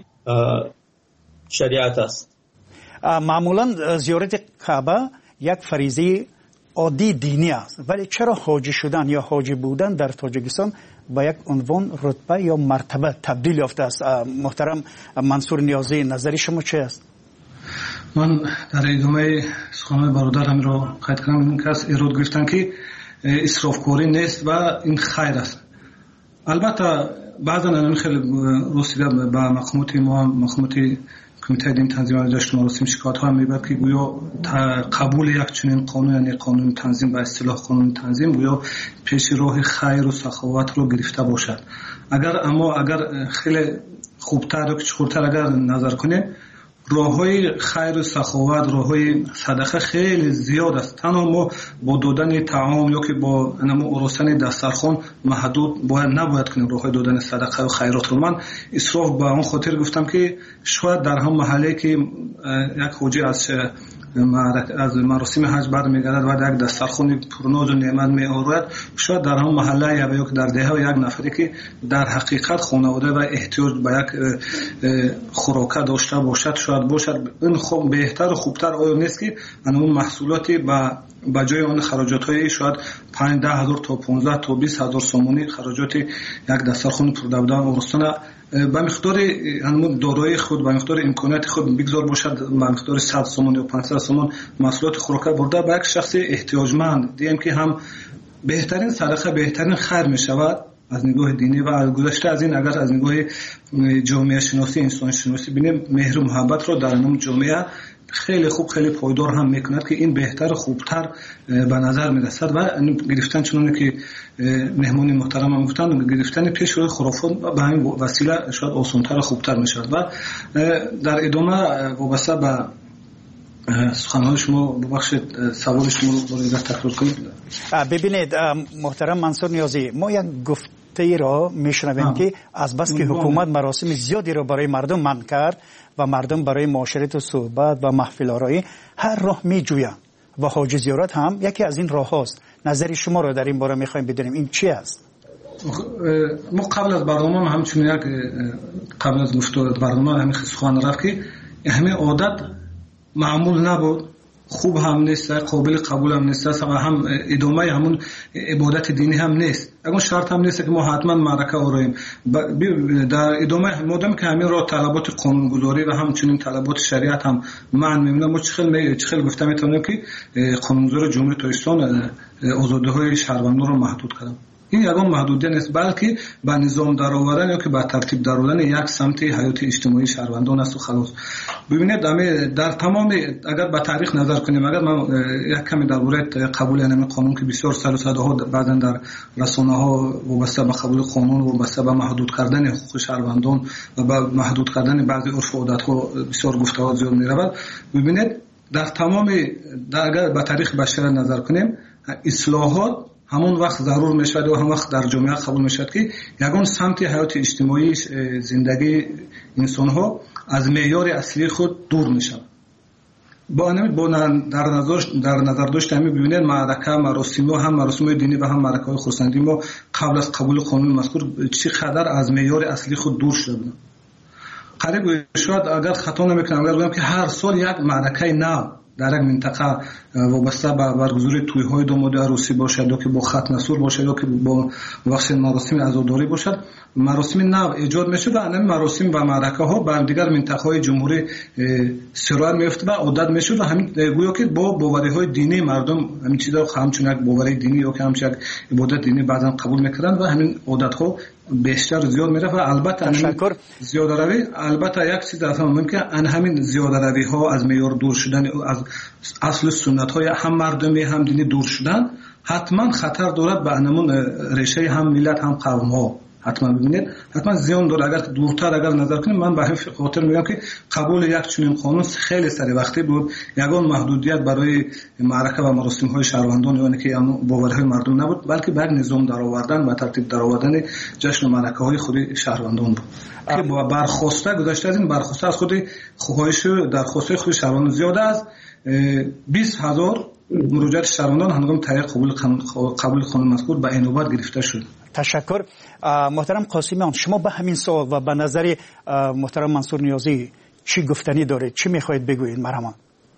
شریعت است. معمولا زیارت کعبه یک فریضه عادی دینی است، ولی چرا حاجی شدن یا حاجی بودن در تاجیکستان با یک عنوان رتبه یا مرتبه تبدیل یافته است؟ محترم منصور نیازی، نظری شما چه است؟ من در ادامه سخنان برادرم را قید کنم، این کس ایراد گرفتن که اسرافکاری نیست و این خیر است. البته بعضا این خیلی رسیده به مقامات ما، مقامات کمیته دین تنظیم و جشن مراسم شکایت ها میبرد که گویا قبول یک چنین قانون، یعنی قانون تنظیم به اصطلاح قانون تنظیم، گویا پیش راه خیر و سخاوت رو گرفته باشد. اگر خیلی خوبتر و چخورتر اگر نظر کنیم، راههای خیر و سخاوت، راههای صدقه خیلی زیاد است. تنها ما با دادن طعام یا که با ارسطن دسترخوان محدود نباید کنیم راههای دادن صدقه و خیرات رو. من اسراف به اون خاطر گفتم که شاید در هم محله که یک حاجی از مراسم حج برمیگردد و یک دسترخوان پرناز و نعمت میآورد، شاید در هم محله یا که در دهه یک نفری که در حقیقت خانواده و احتیاج به یک خوراک داشته باشد، شاید باشد. این خوب بهتر و خوبتر آیا نیست که اون محصولاتی با جای آن خراجات های شاید 5-10 هزار تا 15 تا 20 هزار سومونی خراجات یک دسترخوان پردودن ارسطن به مقدار دارایی خود، به مقدار امکانات خود بگذار باشد، به مقدار 100 سومون یا 500 سومون محصولات خوراک برده به یک شخص احتیاجمند دیم که هم بهترین صدقه، بهترین خیر می شود از نگاه دینی. و گذشته از این اگر از نگاه جامعه شناسی، انسان شناسی بینیم، مهر و محبت رو در اون جامعه خیلی خوب، خیلی پایدار هم میکند که این بهتر و خوبتر به نظر میرسد. و گرفتن چنانه که مهمانی محترم هم گفتن، گرفتن پیش روی خرافات به همین وسیله شاید آسانتر و خوبتر میشد. و در ادامه وابسته به سخنهای شما ببخشید سوال شما رو باید تکرار کنید. ببینید محترم منصور نیازی، ما یک گفته را میشنویم که از بس که حکومت مراسم زیادی را برای مردم منع کرد و مردم برای معاشرت و صحبت و محفل آرایی هر راه میجویند و حاج زیارت هم یکی از این راه هاست. نظر شما را در این باره میخوایم بدونیم، این چی است؟ ما قبل از برنامه همچنین یک قبل از گفتار برنامه همین سخن رفت که همین عادت معمول نبود، خوب هم نیست، قابل قبول هم نیست و هم ادامه همون عبادت دینی هم نیست. اگر شرط هم نیست که ما حتما معرکه آراییم. در ادامه مادام که همین را طلبات قانونگذاری و همچنین طلبات شریعت هم معنی میمونه، ما چه خیلی گفته میتونیم که قانونگذار جمهوری تاجیکستان آزادی‌های شهروندان رو محدود کرده. این یگان محدودیت نیست، بلکه به نظام درآوردن یا که به ترتیب درآوردن یک سمت حیات اجتماعی شهروندان است و خلاص. ببینید در تمام اگر به تاریخ نظر کنیم، اگر من یک کمی درباره قبول این قانون که بسیار سر و صدا ها بعضا در رسانه ها وابسته به قبول قانون و وابسته به محدود کردن حقوق شهروندان و به محدود کردن بعضی عرف و عادت ها بسیار گفته ها زیاد می‌رود. ببینید در تمام اگر به تاریخ بشر نظر کنیم، اصلاحات همون وقت ضرور میشد و هم وقت در جامعه قبول میشد که یگان سمت حیات اجتماعی زندگی انسان ها از معیار اصلی خود دور میشن. با در نظر داشت همین ببینید معرکه مراسم و هم مراسم دینی و هم معرکه های خرسندی ما قبل از قبول قانون مذکور چقدر از معیار اصلی خود دور شدن. قریب شاید اگر خطا نمیکنم اگر بگم که هر سال یک معرکه نو در یک منطقه وابسته به برگزاری توی‌های دامادی عروسی باشد یا که با ختم سور باشد یا که با وقت مراسم عزاداری باشد، مراسم نو ایجاد میشه و این مراسم و معرکه ها به دیگر منطقه های جمهوری سرایت میفته و عادت میشه و همین گویا که با باوری های دینی مردم همین چیزا همچون یک باوری دینی یا که همچون یک عبادت دینی بعضا قبول میکنن و همین عادت ها بیشتر زیاد میره و البته زیاده روی البته یک چیز اصلا ممکن ان همین زیاده روی ها از معیار دور شدن از اصل سنت های هم مردمی هم دینی دور شدن حتما خطر دارد به انمون ریشه هم ملت هم قوم ها. حتما ببینید حتما زیان داره. اگر دورتر اگر نظر کنیم من به همین خاطر میگم که قبول یک چنین قانون خیلی سری وقتی بود، یگان محدودیت برای معرکه و مراسم های شهروندان یعنی که باورهای مردم نبود، بلکه به نظام درآوردن و ترتیب درآوردن جشن و معرکه های خود شهروندان بود که برخواسته گذشته از این برخواسته از خود خواهش درخواسته خود شهروندان زیاده است. 20,000 مراجعات شهروندان هنگام تایید قبول قانون مذکور به اینوبت گرفته شد. تشکر. محترم قاسمیان، شما به همین سوال و به نظر محترم منصور نیازی چی گفتنی دارید؟ چی میخواهید بگویید؟ مرحبا.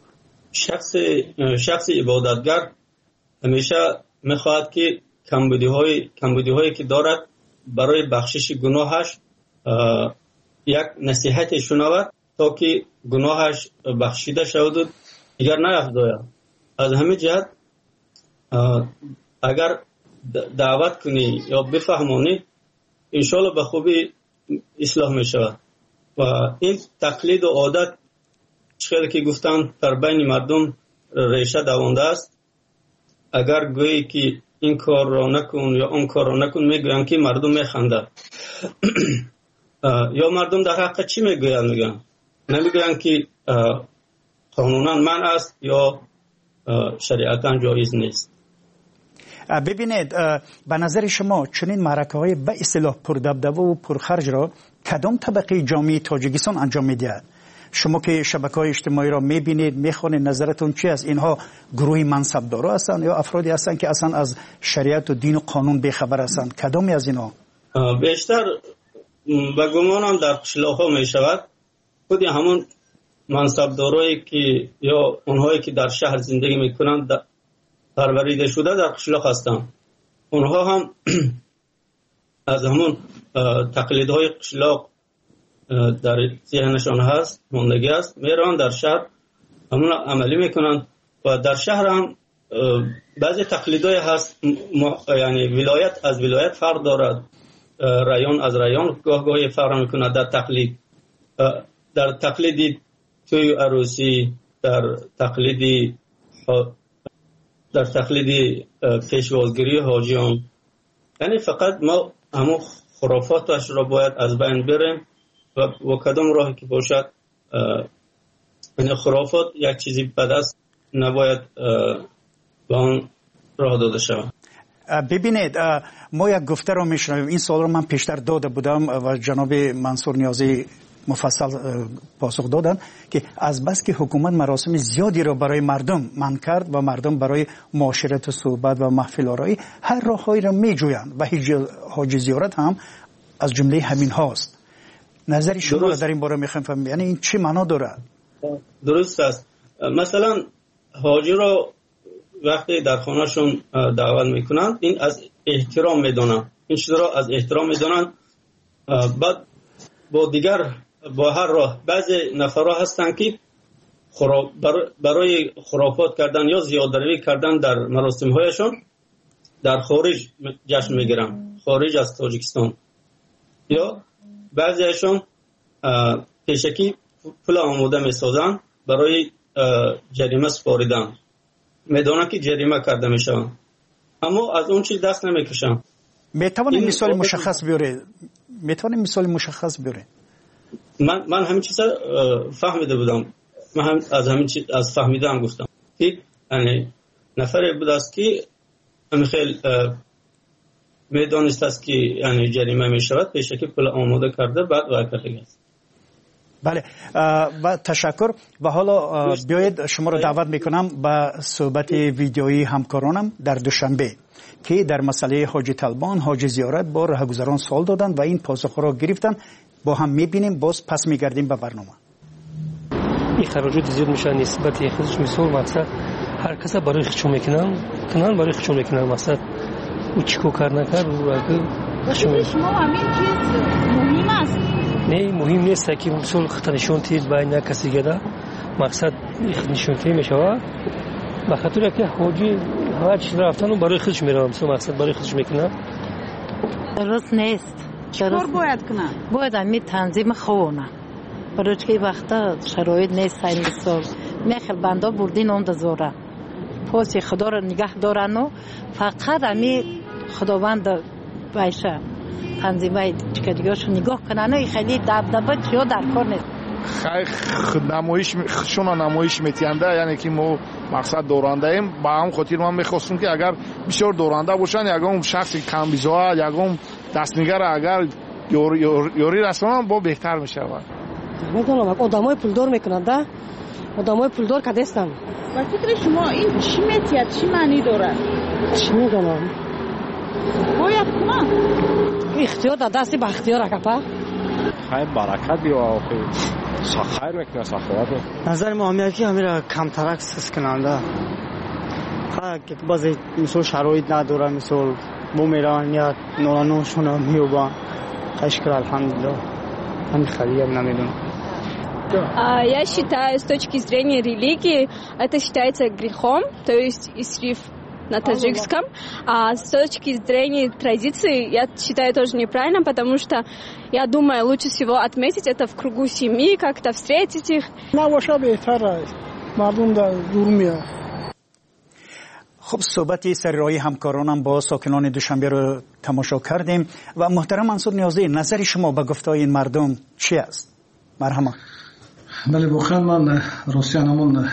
شخص عبادتگر همیشه میخواهد که کمبودی هایی که دارد برای بخشش گناهش یک نصیحت شنود تا که گناهش بخشیده شود و دیگر نیفزاید. از همین جهت اگر دعوت کنی یا بفهمانی انشالله به خوبی اصلاح می شود. و این تقلید و عادت چخیلی که گفتن در بین مردم ریشه دوانده است. اگر گویی که این کار را نکن یا اون کار را نکن میگوین که مردم میخنده یا مردم در حق چی میگوین؟ میگن نمیگوین که قانونا منع است یا شریعتا جایز نیست. ببینید به نظر شما چنین معرکه های به اصطلاح پردبدبه و پرخرج را کدام طبقه جامعه تاجیکستان انجام میدهد؟ شما که شبکه‌های اجتماعی را میبینید میخوانید، نظرتون چی است؟ اینها گروه منصبدارا هستند یا افرادی هستند که اصلا از شریعت و دین و قانون بیخبر هستند؟ کدامی از اینها؟ بیشتر به گمانم در قشلاق‌ها میشود خود همون منصبدارایی که یا اونهایی که در شهر زندگی میکنند پروریده شده در قشلاق هستند. اونها هم از همون تقلیدهای قشلاق در ذهنشان هست، موندگی است، میرن در شهر همون عملی میکنند و در شهر هم بعضی تقلیدهای هست، یعنی ولایت از ولایت فرق دارد، رایون از رایون گاهی فرق میکند در تقلیدی توی عروسی، در تقلیدی پیشوازگیری حاجیان. یعنی فقط ما همون خرافاتش را باید از بین بریم و کدام راهی که باشد، یعنی خرافات یک چیزی بد است، نباید به آن راه داده شود. ببینید ما یک گفته را میشنویم، این سوال را من پیشتر داده بودم و جناب منصور نیازی مفصل پاسخ دادن که از بس که حکومت مراسم زیادی را برای مردم منع کرد و مردم برای معاشرت و صحبت و محفل آرایی هر راههایی را میجویند و حاج زیارت هم از جمله همین هاست. نظر شما را در این باره میخوایم فهمیم، یعنی این چی معنا دارد؟ درست است. مثلا حاجی را وقتی در خانهشون دعوت میکنند این از احترام میدونن، این چیز را از احترام میدونن. بعد با دیگر با هر راه بعضی نفرها هستند که برای خرافات کردن یا زیادروی کردن در مراسم هایشان در خارج جشن میگیرن، خارج از تاجیکستان، یا بعضیشان پیشکی پول آماده میسازن برای جریمه سپاریدن، میدونن که جریمه کرده میشن اما از اون چیز دست نمیکشن. میتوانید مثال مشخص بیارید؟ میتوانید مثال مشخص بیارید؟ من همین چیزا فهمیده بودم، من هم از همین چیز از فهمیدم گفتم که یعنی نفری بود است که خیلی میدانست است که یعنی جریمه میشود، پیشکی پول آماده کرده بعد واقعی است. بله و تشکر. و حالا بیایید شما را دعوت میکنم به صحبت ویدیویی همکارانم در دوشنبه که در مسئله حاج طلبان حاج زیارت با راهگذران سوال دادن و این پاسخ را گرفتن. با هم میبینیم، باز پس میگردیم به برنامه. این خراجات زیاد میشه نسبت خودش. مثال مقصد هر کس برای خودشون میکنن برای خودشون میکنن. مقصد او چیکو کار نکرد و اگه شما همین چیز مهم است. نه مهم نیست که مثال خط نشون تید با نه کسی گدا مقصد نشون تید میشه به خاطر که حاج رفتن و برای خودش میرم. مثلا مقصد برای خودش میکنه. درست نیست. چطور باید کنن؟ باید همین تنظیم خونه. برای که وقتا شرایط نیست. این مثال میخل بندا بردین اون دزوره پاس خدا رو نگه دارن و فقط همین خداوند باشه تنظیمای دیگه‌شون نگاه کنن و خیلی دبدبه چیا در کار نیست. نمایش میتینده، یعنی که ما مقصد دورانده ایم. با هم خاطر من میخواستم که اگر بسیار دورانده باشن یکم شخصی کم بیزا یکم دستنگر اگر یوری رسانن با بهتر میشه. میدونم آدمای پولدار میکنن ده آدمای پولدار که دستن. و فکر شما این چی میتید؟ چی معنی داره؟ چی میدونم باید کنم اختیار در دستی با اختیار اکپا خیر برکت بیا آخی خیر میکنه سخوات. نظر ما همیه که همین را کمترک سس کننده که بعضی مثل شرایط نداره. مثل بو میرن یا نورانوشون هم میوبان اشکر الحمدلله همین خیلی هم намидунам. Я считаю, с точки зрения религии, это считается грехом, то есть исриф на таджикском. А с точки зрения традиции, я считаю тоже неправильно, потому что, я думаю, лучше всего отметить это в кругу семьи, как-то встретить их. خب صحبت سررای همکارانم با ساکنان دوشنبه رو تماشا کردیم و محترم منصور نیازی نظر شما به گفتهای این مردم چی است؟ مرحبا. بله بخیر، من روسیه همون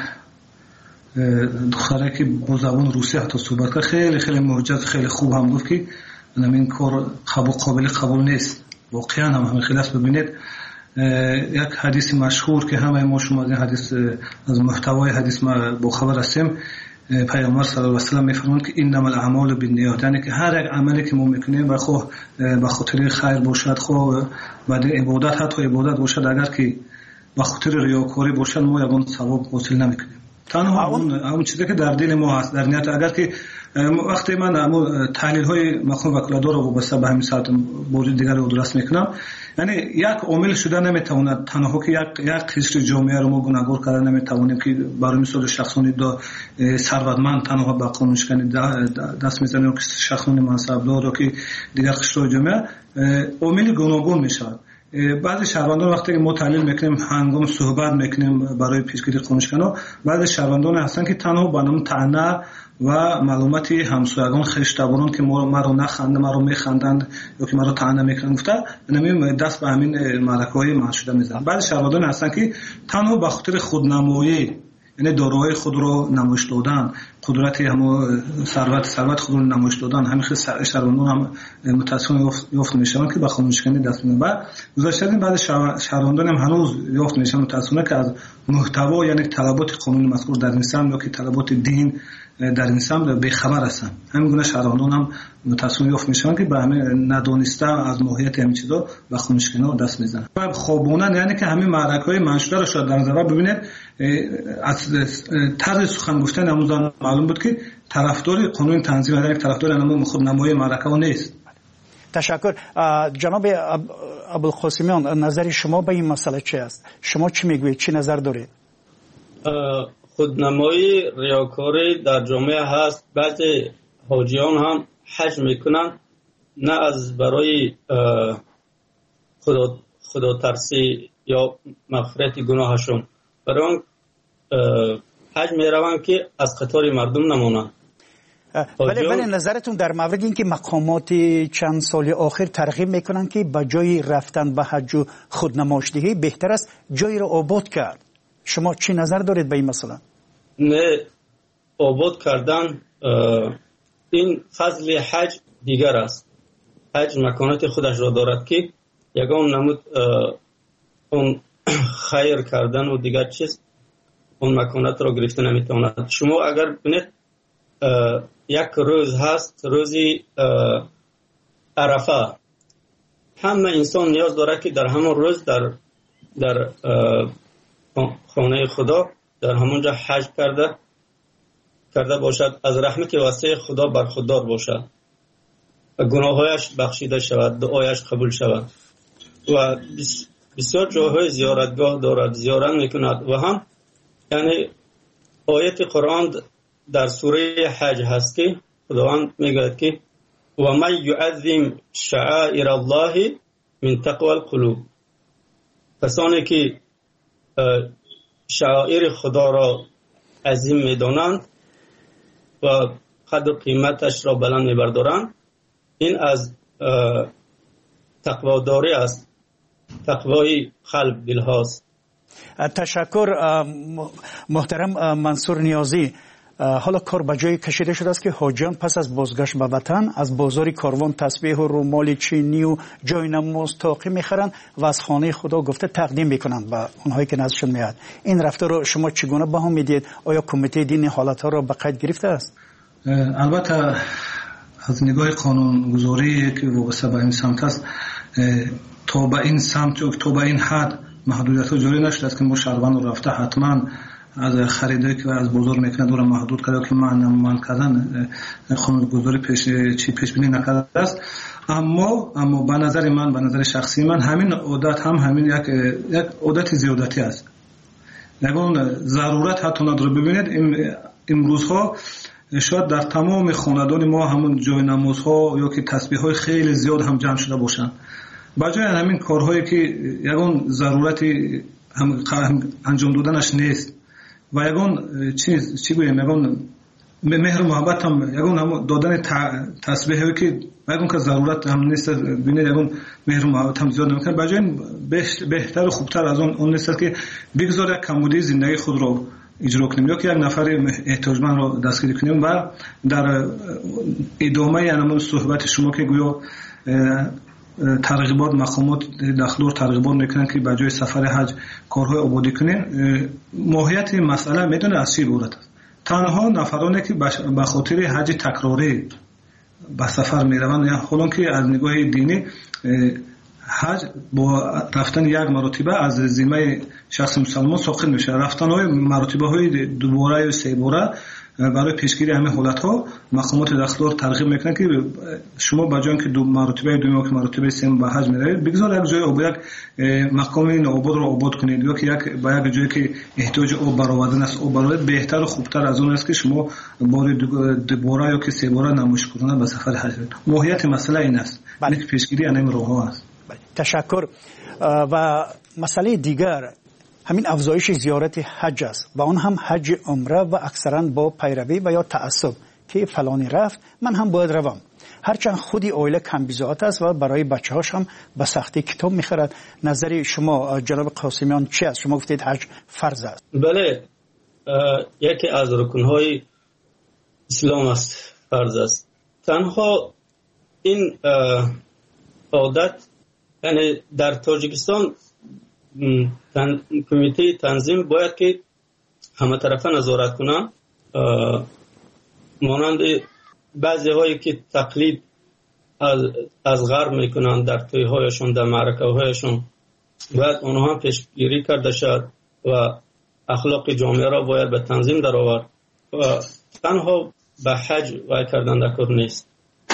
دختره که با زبان روسی حتی صحبت کرد خیلی خیلی معجز خیلی خوب هم گفت که این کار قابل قبول نیست. واقعا هم خیلی است. ببینید یک حدیث مشهور که همه ما شما از این حدیث از محتوای حدیث ما با خبر هستیم. پیامبر صلی الله علیه و سلم میفرمایند که انما الاعمال بالنیات، یعنی که هر یک عملی که ما میکنیم به خاطر خیر باشد، بعد عبادت حتی عبادت باشد، اگر که به خاطر ریاکاری باشد ما یگان ثواب حاصل نمیکنیم. تنها اون چیزی که در دل ما هست در نیت. اگر که وقتی من تحلیل های مفهوم وکالت رو وابسته به همین ساعت موضوع دیگر رو درست میکنم، یعنی یک عامل شده نمیتواند تنها که یک قشر جامعه رو ما گناهکار کردن نمیتوانیم که برای مثال شخصانی ثروتمند تنها به قانونشکنی دست میزنیم که شخصانی منصبدار رو که دیگر قشر جامعه عامل گوناگون میشود. بعضی شهروندان وقتی که ما تحلیل میکنیم هنگام صحبت میکنیم برای پیشگیری قانونشکنان، بعضی شهروندان هستن که تنها با نام طعنه و معلومات همسایگان خشتبانان که ما رو نخنده ما رو میخندند یا که ما رو طعنه میکنن گفته نمیم دست به همین معرکه‌های منشوده میزنن. بعضی شهروندان هستن که تنها به خاطر خودنمایی، یعنی دارایی خود رو نمایش دادن، قدرت هم ثروت خود رو نمایش دادن، همین شهروندان هم متأسفانه یافت میشن که به قانونشکنی دست میدن. و گذشته بعد شهروندان هم هنوز یافت میشن متأسفانه که از محتوا یعنی طلبات قانون مذکور در انسان یا که طلبات دین در انسان به خبر هستن. همین گونه شهروندان هم متأسفانه یافت میشن که به همین ندانسته از ماهیت همین چیزا به قانونشکنی دست میزنن. و خوابونن، یعنی که همین معرکه‌های منشوده رو شاید در نظر ببینید. از طرز سخن گفتن امروز معلوم بود که طرفدار قانون تنظیم در یک طرفدار خودنمایی معرکه ها نیست. تشکر. جناب ابوالقاسمیان، نظر شما به این مسئله چی است؟ شما چی میگویید؟ چی نظر دارید؟ خودنمایی ریاکاری در جامعه هست. بعضی حاجیان هم حج میکنن نه از برای خدا ترسی یا مغفرت گناهشون، برای حج میروند که از قطار مردم نمونن. ولی نظرتون در مورد این که مقامات چند سال آخر ترغیب میکنن که با جای رفتن به حج و خودنمایشدهی بهتر است جایی رو آباد کرد، شما چی نظر دارید به این مسئله؟ نه، آباد کردن این فضل حج دیگر است. حج مکانات خودش را دارد که یگان نمود اون خیر کردن و دیگر چیز اون مکانات را گرفته نمیتواند. شما اگر بینید یک روز هست، روزی عرفه، همه انسان نیاز داره که در همون روز در خانه خدا در همونجا حج کرده باشد، از رحمت واسع خدا برخوردار باشد و گناهایش بخشیده شود، دعایش قبول شود. و بسیار جاهای زیارتگاه دارد، زیارت میکند. و هم یعنی آیت قرآن در سوره حج هست که خداوند میگوید که و من یعظم شعائر الله من تقوی القلوب، کسانی که شعائر خدا را عظیم میدانند و قدر قیمتش را بلند میبردارند، این از تقواداری است، تقوای قلب دل هاست. تشکر محترم منصور نیازی. حالا کار به جای کشیده شده است که حاجیان پس از بازگشت به وطن از بازار کاروان تسبیح و رومال چینی و جای نماز تاقی میخرند و از خانه خدا گفته تقدیم میکنند به اونهایی که نزدشون میاد. این رفتار رو شما چگونه بها میدید؟ آیا کمیته دین حالت ها را به قید گرفته است؟ البته از نگاه قانونگذاری که وابسته به این سمت است، تا به این سمت تا به این حد محدودیت ها جاری نشده است که ما شهروند رو رفته حتما از خریدایی که از بازار میکنند او را محدود کرده که من کردن قانونگذاری پیش بینی نکرده است. اما به نظر من، به نظر شخصی من، همین عادت هم همین یک عادت زیادتی است. یعنی ضرورت حتی نداره. ببینید امروزها شاید در تمام خاندان ما همون جای نمازها یا که تسبیح های خیلی زیاد هم جمع شده باشند. بجای همین کارهایی که یگان ضرورتی هم انجام دادنش نیست و یگان چی گویم، یگان مهر و محبت هم یگان هم دادن تسبیح هایی که یگان که ضرورت هم نیست، ببینید یگان مهر و محبت هم زیاد نمیکنه. بجای بهتر و خوبتر از اون نیست که بگذار یک کمبودی زندگی خود رو اجرا کنیم یا که یک نفر احتیاجمند رو دستگیری کنیم. و در ادامه یعنی صحبت شما که گویا ترغیبات مقامات داخلور ترغیبات میکنن که به جای سفر حج کارهای آبادی کنین، ماهیت مسئله میدونه از چی عبارت است. تنها نفرانی که به خاطر حج تکراری به سفر میروند، یا حالا که از نگاه دینی حج با رفتن یک مرتبه از ذمه شخص مسلمان ساقط میشه، رفتن های مرتبه های دوباره یا سه باره برای پیشگیری همه حالت ها مقامات داخلور ترغیب میکنن که شما با جان که دو مرتبه دوم که مرتبه سوم به حج میروید، بگذار یک جای آب، یک مقام این آباد رو آباد کنید، یا که یک با یک جایی که احتیاج آب برآوردن است آب برآورید. بهتر و خوبتر از اون است که شما بار دوباره یا که سه باره نمایش کنید به سفر حج برید. ماهیت مسئله این است، بله. پیشگیری این راه ها است. بله. تشکر. و مسئله دیگر همین افزایش زیارت حج است و آن هم حج عمره و اکثرا با پیروی و یا تعصب که فلانی رفت من هم باید روم. هرچند خودی عائله کم بضاعت است و برای بچه‌هاش هم به سختی کتاب می‌خرد. نظر شما جناب قاسمیان چی است؟ شما گفتید حج فرض است. بله، یکی از رکن‌های اسلام است، فرض است. تنها این عادت یعنی در تاجیکستان کمیته تنظیم باید که همه طرفه نظارت کنن، مانند بعضی هایی که تقلید از غرب میکنن در توی هایشون، در معرکه هایشون، باید اونها هم پیشگیری کرده شد و اخلاق جامعه را باید به تنظیم در آورد و تنها به حج وای کردن در کار نیست.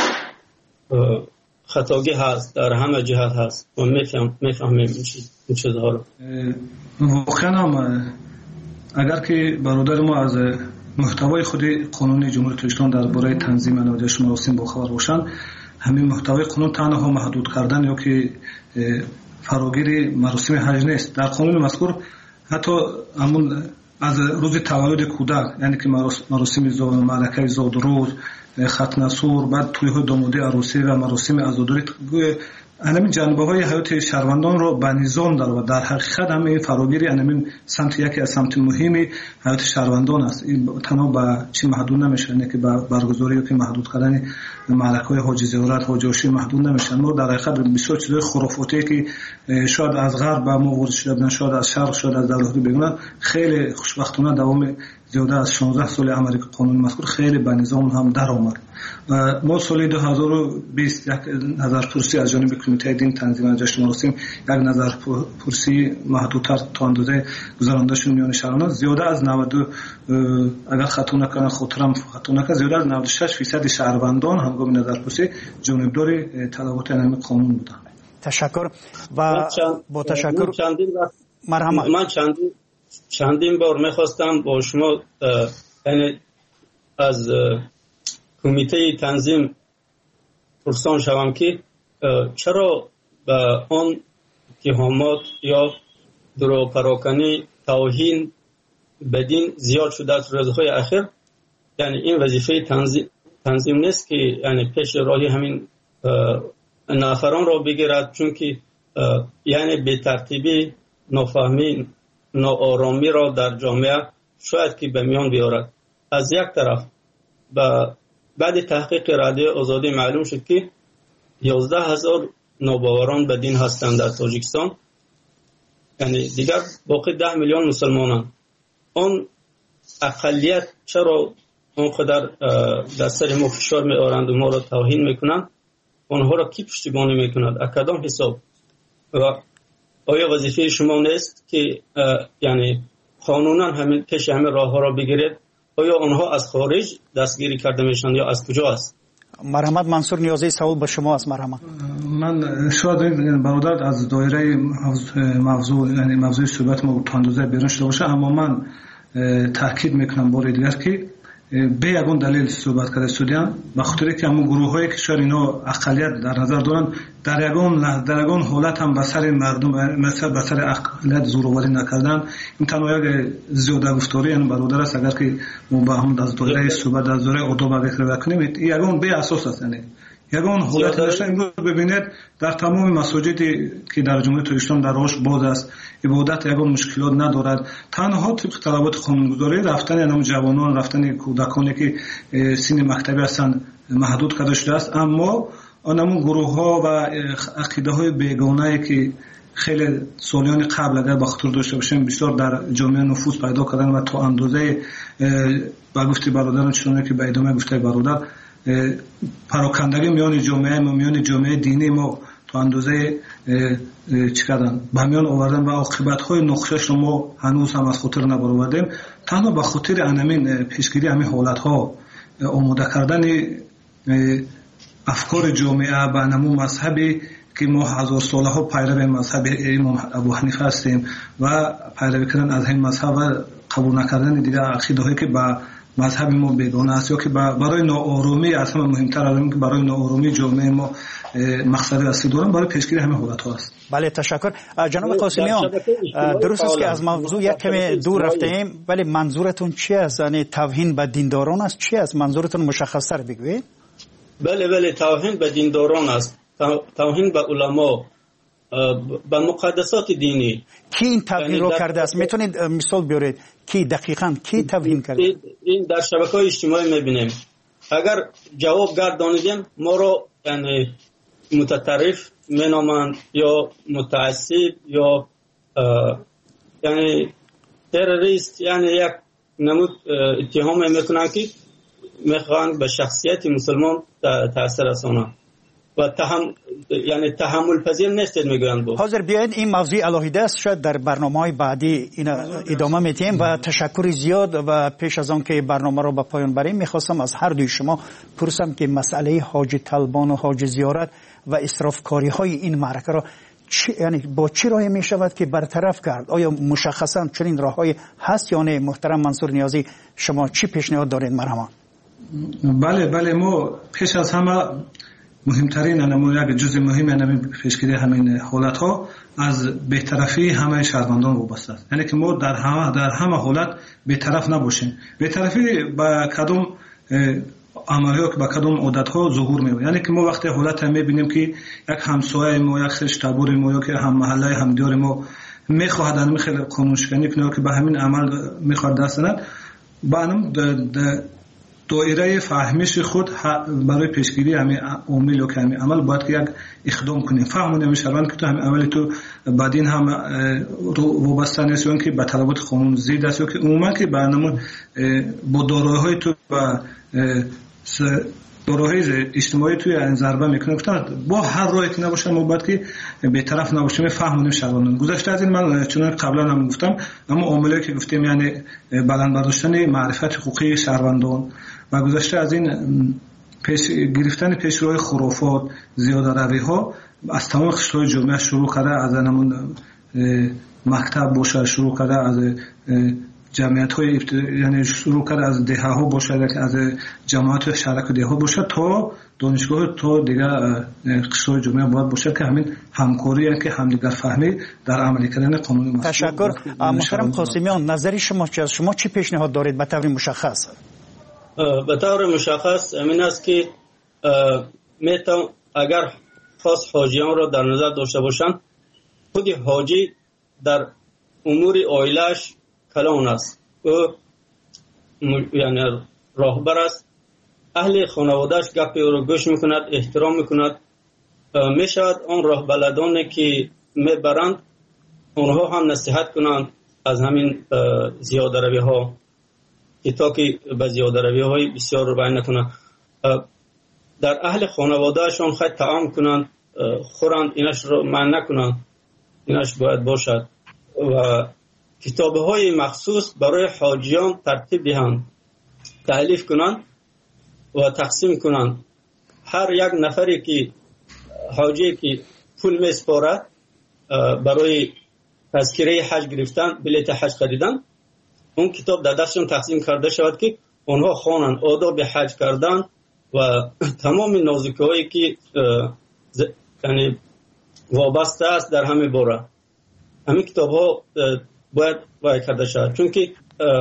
خطاگی هست، در همه جهت هست و میفهمیم این چیزها رو. واقعا هم اگر که برادر ما از محتوای خود قانون جمهوری تاجیکستان درباره تنظیم نمایش مراسم باخبر باشند، همین محتوای قانون تنها محدود کردن یا که فراگیر مراسم حج نیست. در قانون مذکور حتی همون از روز تولد کودک، یعنی که مراسم معرکه زادروز، ختنه سور، بعد توی‌های دامادی عروسی و مراسم عزاداری، همین جنبه‌های حیات شهروندان رو به نظام داره و در حقیقت همین فراگیری همین سمت یکی از سمت مهمی حیات شهروندان است. این تنها به چی محدود نمیشه، نه که به برگزاری یا که محدود کردن معرکه‌های حاجی زیارت، حاجی عاشی محدود نمیشن. ما در حقیقت بسیار چیزای خرافاتی که شاید از غرب به ما وارد شده بودن، شاید از شرق، شاید از دولت بگن، خیلی خوشبختانه دوام زیاده از 16 سال عمل قانون مذکور خیلی به نظام هم در آمد. ما سال 2020 یک نظرپرسی از جانب کمیته دین تنظیم جشن مراسم، یک نظرپرسی محدودتر تا اندازه گذرانده شد میان شهران. زیاده از 90 اگر خطا نکنم خاطرم خطا نکنه زیاده از 96% شهروندان هنگام نظرپرسی جانبدار تلاوت این قانون بودند. تشکر و با تشکر مرحمت. من چندین بار میخواستم با شما یعنی از کمیته تنظیم پرسان شوم که چرا به آن اتهامات یا درو پراکنی توهین بدین زیاد شده از روزهای اخیر. یعنی این وظیفه تنظیم نیست که یعنی پیش راهی همین نفران را بگیرد، چون که یعنی به ترتیبی نافهمی ناآرامی را در جامعه شاید که به میان بیارد. از یک طرف بعد تحقیق رادیو آزادی معلوم شد که 11,000 ناباوران به دین هستند در تاجیکستان، یعنی دیگر باقی 10 میلیون مسلمانان. آن اقلیت چرا اونقدر در سر ما فشار می آورند و ما را توهین میکنند؟ آنها را کی پشتیبانی میکند؟ کدام حساب؟ و آیا وظیفه شما نیست که یعنی قانونا همین پیش همه راه ها را بگیرید؟ آیا آنها از خارج دستگیری کرده میشن یا از کجا است؟ مرحمت منصور نیازی سوال به شما است. مرحمت. من شاید این برادر از دایره موضوع صحبت ما تا اندازه بیرون شده باشه، اما من تاکید میکنم بار دیگر که به یگان دلیل صحبت کرده شدیم، به خاطر که همون گروه هایی که شاید اینا اقلیت در نظر دارن در یگان حالت هم به سر مردم مثلا به سر اقلیت زوروری نکردن. این تنها یک زیاده گفتاری یعنی برادر است. اگر که ما با هم از دایره صحبت از دایره آداب فکر بکنیم یگان به اساس است، یعنی یگان حالت داشته. امروز ببینید در تمام مساجدی که در جمهوری تاجیکستان در راهش باز است، عبادت یگان مشکلات ندارد. تنها طبق طلبات قانونگذاری رفتن یعنی جوانان رفتن کودکانی که سن مکتبی هستند محدود کرده شده است، اما آنمون گروه ها و عقیده های بیگانه که خیلی سالیان قبل اگر به خاطر داشته باشیم بسیار در جامعه نفوذ پیدا کردن و تا اندازه با گفته برادران چون که به ادامه گفته برادر پراکندگی میان جامعه ما میان جامعه دینی ما تا اندازه چیکردن به میان آوردن و عاقبت های نقشش رو ما هنوز هم از خاطر نبرآوردیم. تنها به خاطر همین پیشگیری همین حالت ها آماده کردن افکار جامعه به نمو مذهبی که ما هزار ساله ها پیرو مذهب امام ابو حنیفه هستیم و پیروی کردن از این مذهب و قبول نکردن دیگر عقیده هایی که به مذهب ما بیگانه است یا که برای ناآرامی از همه مهمتر از اینکه برای ناآرامی جامعه ما مقصد اصلی دارن برای پیشگیری همه حالت ها است. بله تشکر. جناب قاسمیان درست است که از موضوع یک کمی دور رفتیم، ولی منظورتون چی است؟ یعنی توهین به دینداران است؟ چی است منظورتون؟ مشخص‌تر بگویید. بله توهین به دینداران است، توهین به علما، به مقدسات دینی. کی این توهین رو کرده است؟ میتونید مثال بیارید کی دقیقاً کی توهین کرده؟ این در شبکه‌های اجتماعی میبینیم. اگر جواب گردانیدیم ما رو یعنی متطرف مینامند یا متعصب یا یعنی تروریست، یعنی یک نمود اتهام میکنن که میخوان به شخصیت مسلمان تاثیر رسانند و یعنی تحمل پذیر نیستید میگویند. حاضر بیاید این موضوع علاهیده است، شاید در برنامه‌های بعدی این ادامه میدیم. و تشکر زیاد. و پیش از آن که برنامه رو به پایان بریم میخواستم از هر دوی شما پرسم که مسئله حاج طلبان و حاج زیارت و اسرافکاری های این معرکه را یعنی با چی راهی می شود که برطرف کرد؟ آیا مشخصا چنین راههایی هست یا نه؟ محترم منصور نیازی شما چی پیشنهاد دارید؟ مرحبا. بله ما پیش از همه مهمترین یک جزء مهم همین پیشگیری همین حالت ها از بی‌طرفی همه شهروندان وابسته است. یعنی که ما در همه حالت بی‌طرف نباشیم. بی‌طرفی با کدام عملیات با کدام عادت ها ظهور می‌کنه. یعنی که ما وقتی حالت می‌بینیم که یک همسایه ما یک خشتابور ما یا که هم محله همدیار ما می‌خواهد ان خیلی قانون شکنی کنه که به همین عمل می‌خواد دست ندهد، با دایره فهمیش خود برای پیشگیری همین عامل و که همین عمل باید که یک اقدام کنیم. فهمونیم میشوند که تو همین عمل تو بعدین هم وابسته نیست یا که به طلبات قانون ضد است یا که عموما که برنامه با دارایی‌های تو و دارایی‌های اجتماعی توی این ضربه میکنه که با هر راهی که نباشه ما باید که بی‌طرف نباشیم. فهمونیم شوند. گذشته از این من چون قبلا هم گفتم اما عاملی که گفتیم یعنی بلند برداشتن معرفت حقوقی شهروندان و گذشته از این گرفتن پیشروهای خرافات زیاده روی ها از تمام قشرهای جامعه شروع کرده، از همون مکتب باشه شروع کرده، از جمعیت های یعنی شروع کرده از دهه ها باشه، از جماعت شرک دهه ها باشه تا دانشگاه تا دیگر قشرهای جامعه باید باشه که همین همکاری که همدیگر فهمی در عملی کردن قانون مسئول. تشکر. محترم قاسمیان، نظر شما چی است؟ شما چی پیشنهاد دارید به طور مشخص؟ به طور مشخص این است که اگر خاص حاجیان را در نظر داشته باشند، خود حاجی در امور عائله‌اش کلان است، او یعنی راهبر است، اهل خانواده‌اش گپ او را گوش میکند، احترام میکند. میشود آن راهبلدانی که میبرند اونها هم نصیحت کنند از همین زیاده روی ها که تا که به زیاده روی های بسیار رو بیان نکنند. در اهل خانوادهشان خیلی طعام کنند، خورند، اینش رو منع نکنند، اینش باید باشد. و کتاب های مخصوص برای حاجیان ترتیب دهند، تألیف کنند و تقسیم کنند. هر یک نفری که حاجی که پول میسپارد برای تذکره حج گرفتن، بلیت حج خریدن، اون کتاب در دستشون تقسیم کرده شود که اونها خوانند آداب حج کردن و تمام نازکی‌هایی که یعنی وابسته است در همه باره. همین کتاب ها باید کرده شود، چون که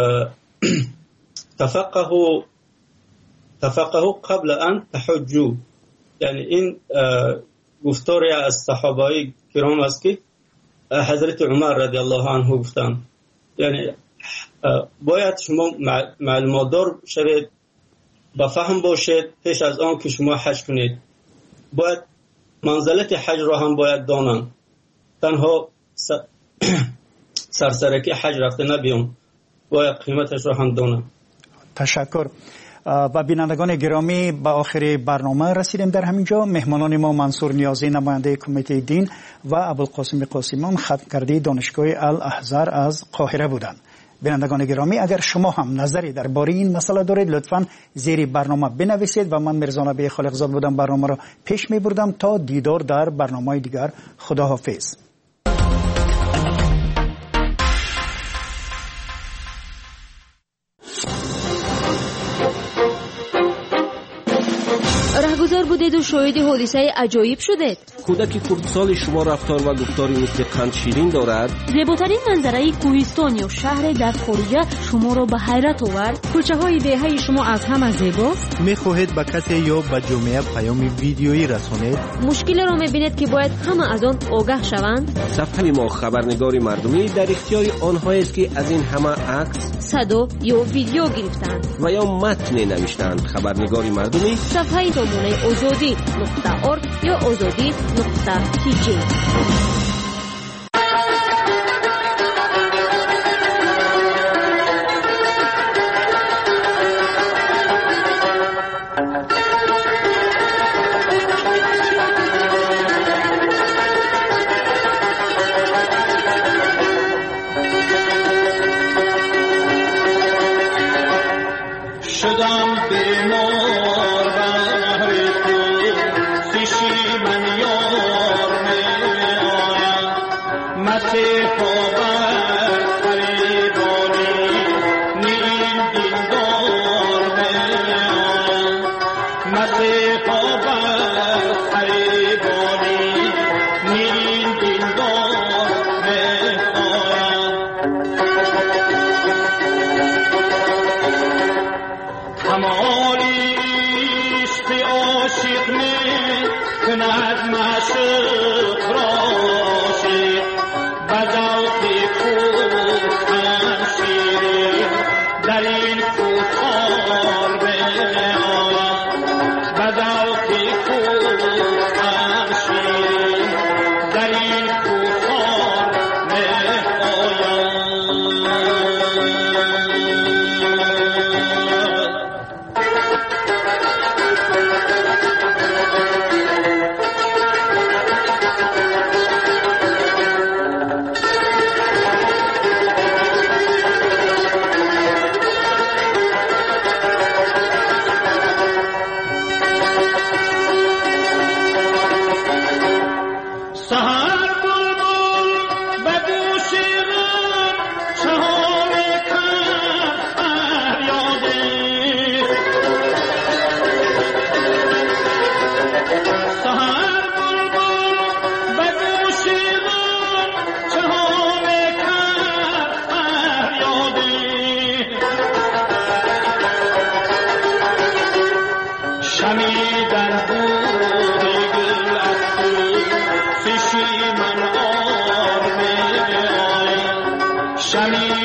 تفقهوا قبل ان تحجوا، یعنی این گفتاری از صحابه کرام است که حضرت عمر رضی الله عنه گفتند، یعنی باید شما معلومات دار شوید، با فهم باشید پیش از آن که شما حج کنید. باید منزلت حج را هم باید دانند، تنها سرسرکی حج رفته نبیون، باید قیمتش را هم دانند. تشکر. و بینندگان گرامی، به آخر برنامه رسیدیم. در همینجا مهمانان ما منصور نیازی نماینده کمیته دین و ابوالقاسم قاسمیان خطکرده دانشگاه الاحزار از قاهره بودند. بینندگان گرامی، اگر شما هم نظری درباره این مسئله دارید لطفاً زیر برنامه بنویسید و من مرزا نبی خالقزاد بودم برنامه را پیش می‌بردم. تا دیدار در برنامه دیگر، خداحافظ. رهگذر بودید و شاهد حادثه عجایب شدید. کودک کردسال شما رفتار و گفتاری مثل قند شیرین دارد. زیباترین منظره کوهستان یا شهر در خارجه شما را به حیرت آورد. کوچه های دهه شما از همه زیباست. میخواهید به کسی یا به جامعه پیام ویدیویی رسانید؟ مشکل را میبینید که باید همه از آن آگاه شوند؟ صفحه ما خبرنگاری مردمی در اختیار آنهایی است که از این همه عکس، صدا یا ویدیو گرفتند و یا متن نوشتند. خبرنگاری مردمی، صفحه نمونه azadi.org یا azadi.tg. من یار می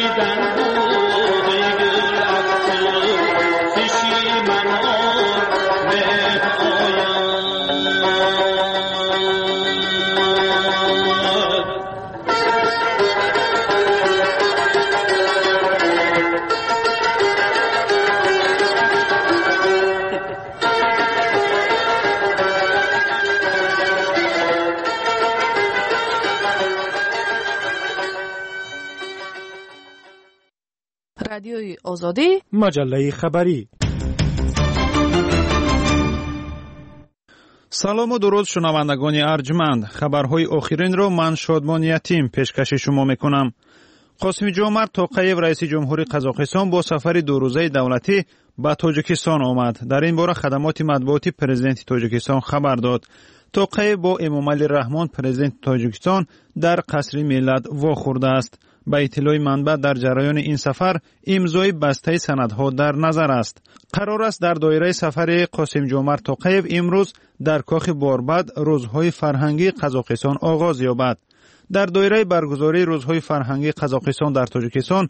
رادیوی آزادی مجله خبری. سلام و درود شنوندگان ارجمند. خبرهای آخرین رو من شادمان یتیم پیشکش شما میکنم. قاسم جومرت توقییف رئیس جمهوری قزاقستان با سفر 2 روزه دولتی به تاجیکستان آمد. در این باره خدمات مطبوعاتی پرزیدنت تاجیکستان خبر داد. توقییف با امامعلی رحمان پرزیدنت تاجیکستان در قصر ملت واخورده است. به اطلاع منبع در جریان این سفر امضای بسته سندها در نظر است. قرار است در دایره سفر قاسم جومرت توقییف امروز در کاخ باربد روزهای فرهنگی قزاقستان آغاز یابد. در دایره برگزاری روزهای فرهنگی قزاقستان در تاجیکستان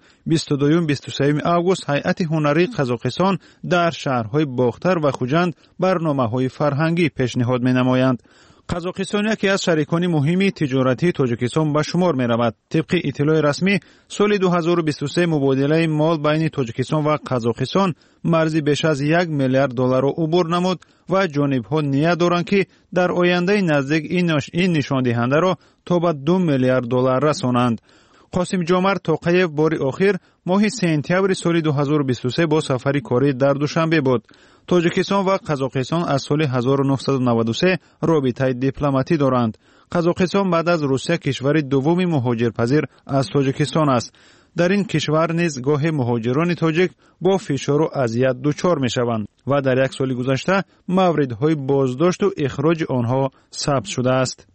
22-23 آگوست هیئت هنری قزاقستان در شهرهای باختر و خوجند برنامه‌های فرهنگی پیشنهاد می‌نمایند. قزاقستان یکی از شریکان مهمی تجارتی تاجیکستان به شمار می‌رود. طبق اطلاع رسمی سال 2023 مبادله مال بین تاجیکستان و قزاقستان مرزی بیش از 1 میلیارد دلار را عبور نمود و جانب‌ها نیت دارند که در آینده نزدیک این نشان دهنده را تا به 2 میلیارد دلار رسانند. قاسم جومرت توقییف بار آخر ماه سپتامبر سال 2023 با سفری کاری در دوشنبه بود. تاجیکستان و قزاقستان از سال 1993 رابطه دیپلماتی دارند. قزاقستان بعد از روسیه کشور دوم مهاجرپذیر از تاجیکستان است. در این کشور نیز گاه مهاجران تاجیک با فشار و اذیت دچار می‌شوند و در یک سال گذشته موردهای بازداشت و اخراج آنها ثبت شده است.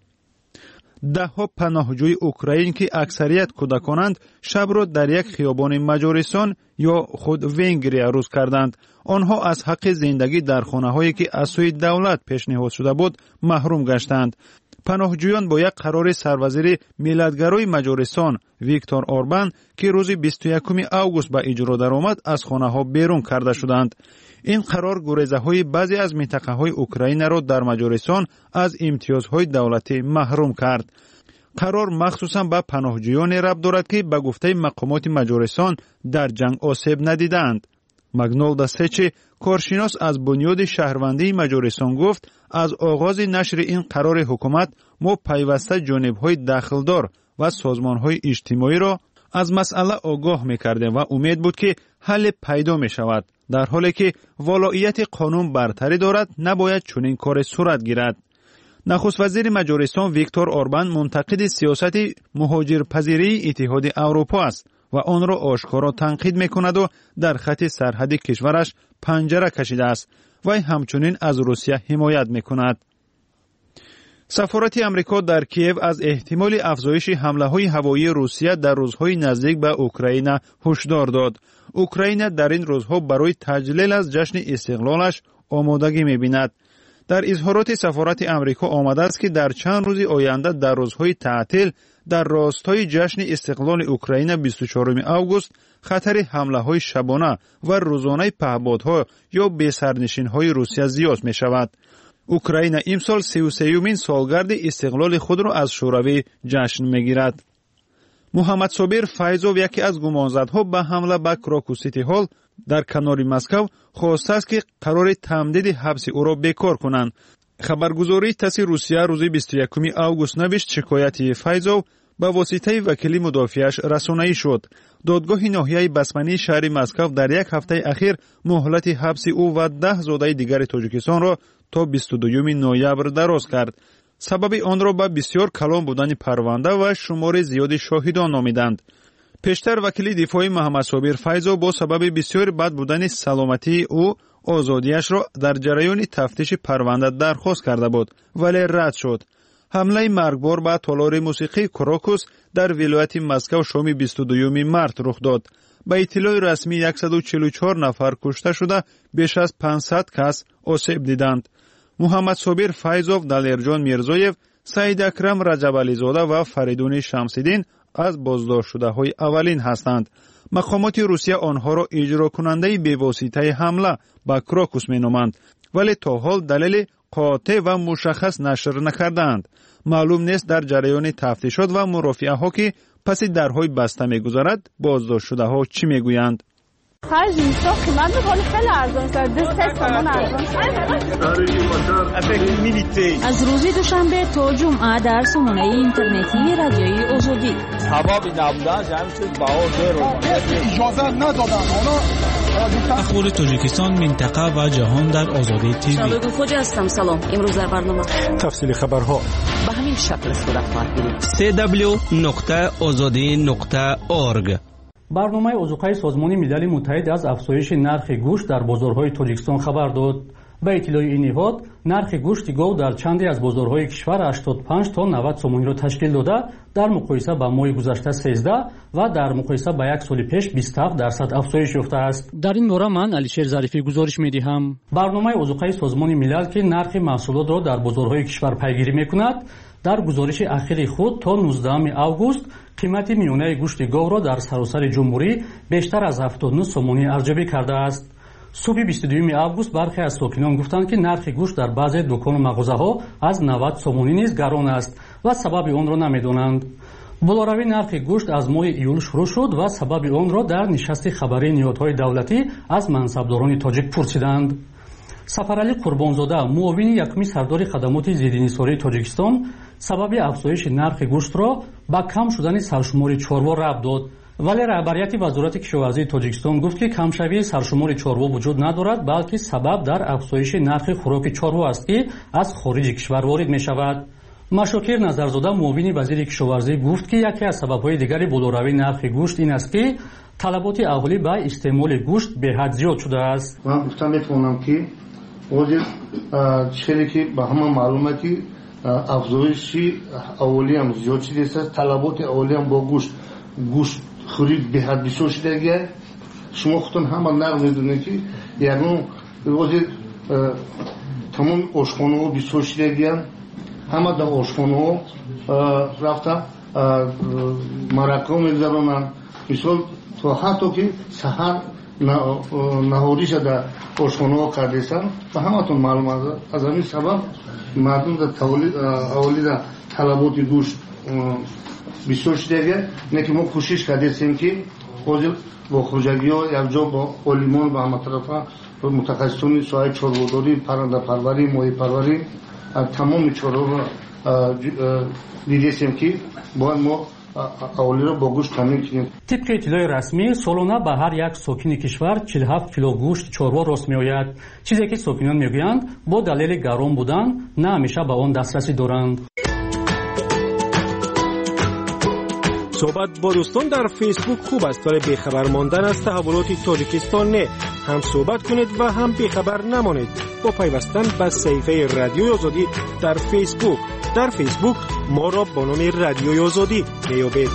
ده‌ها پناهجوی اوکراین که اکثریت کودکانند شب را در یک خیابان مجارستان یا خود ونگریا روز کردند. آنها از حق زندگی در خانه‌هایی که از سوی دولت پیشنهاد شده بود محروم گشتند. پناهجویان با یک قرار سروزیر ملت‌گرای مجارستان ویکتور اوربان که روز 21 آگوست به اجرا درآمد از خانه‌ها بیرون کرده شدند. این قرار گریزه‌های بعضی از منطقه‌های اوکراین را در مجارستان از امتیازهای دولتی محروم کرد. قرار مخصوصاً به پناهجویان ربط دارد که به گفته مقامات مجارستان در جنگ آسیب ندیدند. مگنولدا سچی کارشناس از بنیاد شهروندی مجارستان گفت از آغاز نشر این قرار حکومت ما پیوسته جانب‌های دخلدار و سازمان‌های اجتماعی را از مسئله آگاه می‌کردیم و امید بود که حل پیدا می‌شود. در حالی که ولایت قانون برتری دارد نباید چنین کار صورت گیرد. نخست وزیر مجارستان ویکتور اوربان منتقد سیاست مهاجرپذیری اتحاد اروپا است و آن را آشکارا تنقید می‌کند و در خط سرحدی کشورش پنجره کشیده است. وی همچنین از روسیه حمایت می‌کند. سفارت امریکا در کیف از احتمال افزایش حمله‌های هوایی روسیه در روزهای نزدیک به اوکراین هشدار داد. اوکراین در این روزها برای تجلیل از جشن استقلالش آمادگی می‌بیند. در اظهارات سفارت امریکا آمده است که در چند روز آینده در روزهای تعطیل در راستای جشن استقلال اوکراین 24 آگوست خطر حمله‌های شبانه و روزانه پهپادها یا بی‌سرنشین‌های روسیه زیاد می‌شود. اوکراین امسال 33مین سالگرد استقلال خود را از شوروی جشن می‌گیرد. محمد صابر فیضوف یکی از گمانزدها به حمله به کراکو سیتی هال در کنار مسکو خواسته است که قرار تمدید حبس او را بیکار کنند. خبرگزاری تاس روسیه روز 21 آگوست نوشت شکایت فیضوف به واسطه وکیل مدافعش رسانه‌ای شد. دادگاه ناحیه بسمنی شهر مسکو در یک هفته اخیر مهلت حبس او و 10 زاده دیگر تاجیکستان را تا 22 نوامبر دراز کرد. سبب آن را به بسیار کلان بودن پرونده و شمار زیاد شاهدان نامیدند. پیشتر وکیل دفاعی محمد صابر فیضوف با سبب بسیار بد بودن سلامتی او آزادیش را در جریان تفتیش پرونده درخواست کرده بود ولی رد شد. حمله مرگبار به تالار موسیقی کراکوس در ولایت مسکو شام 22 مارس رخ داد. به اطلاع رسمی 144 نفر کشته شده بیش از 500 کس آسیب دیدند. محمد صابر فیضوف، دلیرجان میرزایف، سعید اکرم رجب علیزاده و فریدون شمس‌الدین از بازداشت شده های اولین هستند. مقامات روسیه آنها را اجرا کننده بواسطه حمله به کراکوس مینامند، ولی تا حال دلیل قاطع و مشخص نشر نکردند. معلوم نیست در جریان تفتیشات و مرافعه ها که پس درهای بسته میگذارد بازداشت شده ها چی میگویند؟ خرج اینجا قیمت میکنه خیلی ارزان است. 200 تومان ارزان است. از روز دوشنبه تا جمعه در سامانه اینترنتی رادیوی آزادی. هوا بی نبودن همین چیز باور اجازه ندادن. اخبار تاجیکستان، منطقه و جهان در آزادی تیوی. شالوگو خوجا هستم. سلام. امروز در برنامه تفصیل خبرها به همین شکل صورت خواهد گرفت. www.azadi.org. برنامه عضوهای سازمان ملل متحد از افزایش نرخ گوشت در بازارهای تاجیکستان خبر داد. به اطلاع این نهاد، نرخ گوشت گاو در چندی از بازارهای کشور 85 تا 90 سومونی را تشکیل داده، در مقایسه با ماه گذشته 13 و در مقایسه با یک سال پیش 27% افزایش یافته است. در این باره من علیشیر ظریفی گزارش می‌دهم. برنامه عضوهای سازمان ملل که نرخ محصولات را در بازارهای کشور پیگیری می‌کند، در گزارش اخیر خود تا 19 اوگوست قیمت میانه گوشت گاو را در سراسر جمهوری بیشتر از 79 سومونی ارزیابی کرده است. صبح 22 اوگوست برخی از ساکنان گفتند که نرخ گوشت در بعضی دکان و مغازه‌ها از 90 سومونی نیز گران است و سبب آن را نمی‌دانند. بالاروی نرخ گوشت از ماه ایول شروع شد و سبب آن را در نشست خبری نهادهای دولتی از منصبداران تاجیک پرسیدند. سفرعلی قربانزاده، معاون یکمی سردار خدمات ضدانحصاری تاجیکستان، سبب افزایش نرخ گوشت را به کم شدن سرشمار چاروا ربط داد، ولی رهبریت وزارت کشاورزی تاجیکستان گفت که کمشوی سرشمار چاروا وجود ندارد، بلکه سبب در افزایش نرخ خوراک چاروا است که از خارج کشور وارد می شود. مشاکر نظرزاده، معاون وزیر کشاورزی گفت که یکی از سبب‌های دیگری بالاروی نرخ گوشت این است که طلبات اهالی به استعمال گوشت به حد زیاد شده است. من گفتم میتونم که چیزی که به همه معلومه که افزایش اولی هم زیاد شده است، طلبات اولی هم با گوشت خرید به حد بسیار شده گه. شما خودتون همه نقل میدونید که یعنی تمام آشخانه ها بسیار شده گه، همه در آشخانه ها رفته مرکه میگذارونن، مثال تا حتی که سحر نهاری شده آشخانه ها کردیستن و همه تون معلوم است. از همین سبب مردم در تولید طلبات گوشت بسیار شده. نه که ما کوشش کردیم که با خرجگی ها یک جا با علیمان و همه طرف متخصصان ساحه چارواداری، پرنده پروری، ماهی پروری تمام چارو دیدیم که باید ما اولی را با گوشت تامین کنیم. طبق اطلاع رسمی سالانه به هر یک ساکن کشور 47 کیلو گوشت چاروا راست میآید، چیزی که ساکنان میگویند با دلیل گران بودن نه همیشه به آن دسترسی دارند. صحبت با دوستان در فیسبوک خوب است، ولی بیخبر ماندن از تحولات تاجیکستان نه. هم صحبت کنید و هم بیخبر نمانید با پیوستن به صفحه رادیوی آزادی در فیسبوک. در فیسبوک ما را با نام رادیوی آزادی میابید.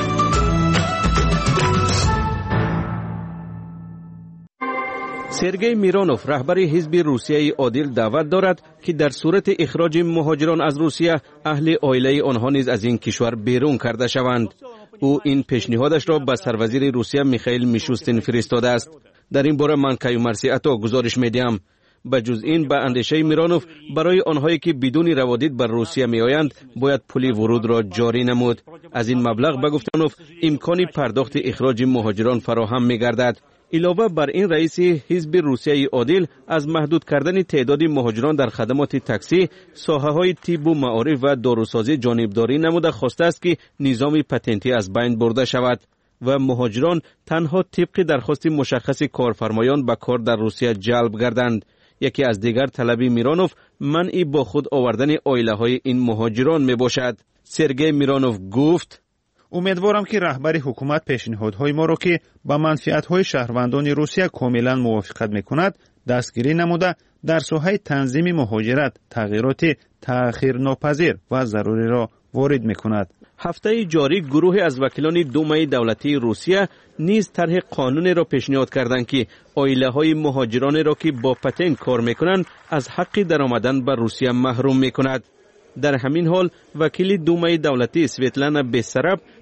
سرگئی میرانوف، رهبر حزب روسیه عادل، دعوت دارد که در صورت اخراج مهاجران از روسیه اهل عائله آنها نیز از این کشور بیرون کرده شوند. او این پیشنهادش را به سروزیر روسیه میخائیل میشوستین فرستاده است. در این باره من کیومرثی عطا گزارش میدهم. بجز این به اندیشه میرانوف برای آنهایی که بدون روادید بر روسیه میآیند باید پول ورود را جاری نمود. از این مبلغ به گفته میرانوف امکان پرداخت اخراج مهاجران فراهم میگردد. علاوه بر این رئیس حزب روسیه عادل از محدود کردن تعداد مهاجران در خدمات تاکسی، ساحه‌های طب و معارف و داروسازی جانبداری نموده خواسته است که نظام پتنتی از بین برده شود و مهاجران تنها طبق درخواست مشخص کارفرمایان به کار در روسیه جلب گردند. یکی از دیگر طلبی میرانوف منع با خود آوردن عائله‌های این مهاجران می باشد. سرگئی میرانوف گفت: امیدوارم که رهبر حکومت پیشنهادهای ما را که با منفعت‌های شهروندان روسیه کاملا موافقت می‌کند دستگیری نموده در ساحه تنظیم مهاجرت تغییرات تأخیرناپذیر و ضروری را وارد می‌کند. هفته جاری گروه از وکیلان دومه دولتی روسیه نیز طرح قانون را پیشنهاد کردند که عائله‌های مهاجران را که با پتنت کار می‌کنند از حق درآمدن به روسیه محروم می‌کند. در همین حال وکیل دومه دولتی سویتلانا بیسراب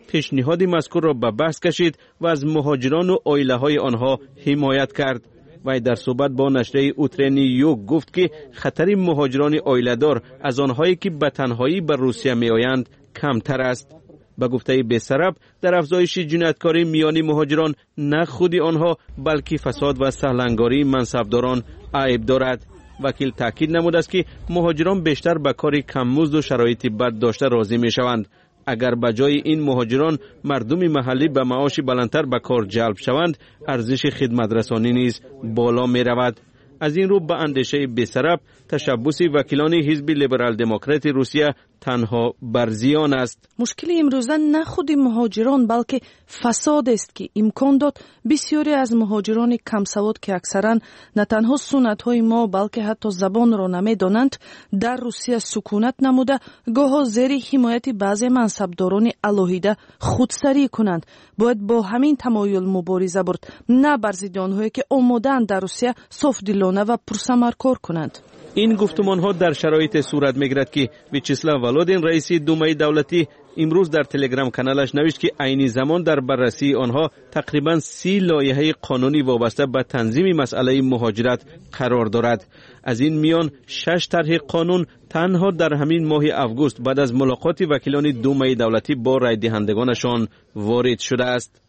پیشنهاد مذکور را به بحث کشید و از مهاجران و عائله‌های آنها حمایت کرد. و در صحبت با نشریه اوترنیو گفت که خطر مهاجران عائله‌دار از آنهایی که به تنهایی به روسیه میآیند کمتر است. به گفته بیسرب در افزایش جنایتکاری میان مهاجران نه خود آنها بلکه فساد و سهلنگاری منصبداران عیب دارد. وکیل تاکید نموده است که مهاجران بیشتر به کار کم‌مزد و شرایط بد داشته راضی می‌شوند. اگر به جای این مهاجران مردم محلی به معاش بلندتر به کار جلب شوند، ارزش خدمت‌رسانی نیز بالا می‌رود. از این رو به اندیشه بیسرب تشبث وکیلان حزب لیبرال دموکرات روسیه تنها بر زیان است. مشکل امروزه نه خود مهاجران بلکه فساد است که امکان داد بسیاری از مهاجران کم سواد که اکثرا نه تنها سنت های ما بلکه حتی زبان را نمیدانند در روسیه سکونت نموده گاه زیر حمایت بعضی منصبداران الهیده خودسری کنند. باید با همین تمایل مبارزه برد، نه بر ضد آنهایی که آماده‌اند در روسیه صافدلانه و پرثمر کار کنند. این گفتمان ها در شرایط صورت میگیرد که ویچسلاو ولودین رئیس دومای دولتی امروز در تلگرام کانالش نوشت که عین زمان در بررسی آنها تقریبا 30 لایحه قانونی وابسته به تنظیم مسئله مهاجرت قرار دارد. از این میان 6 طرح قانون تنها در همین ماه اوگوست بعد از ملاقات وکیلان دومای دولتی با رای دهندگانشان وارد شده است.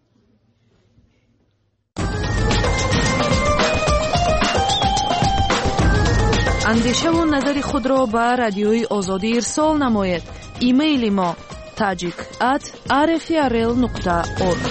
اندیشه و نظر خود را به رادیوی آزادی ارسال نماید. ایمیل ما tajik@rfrl.org.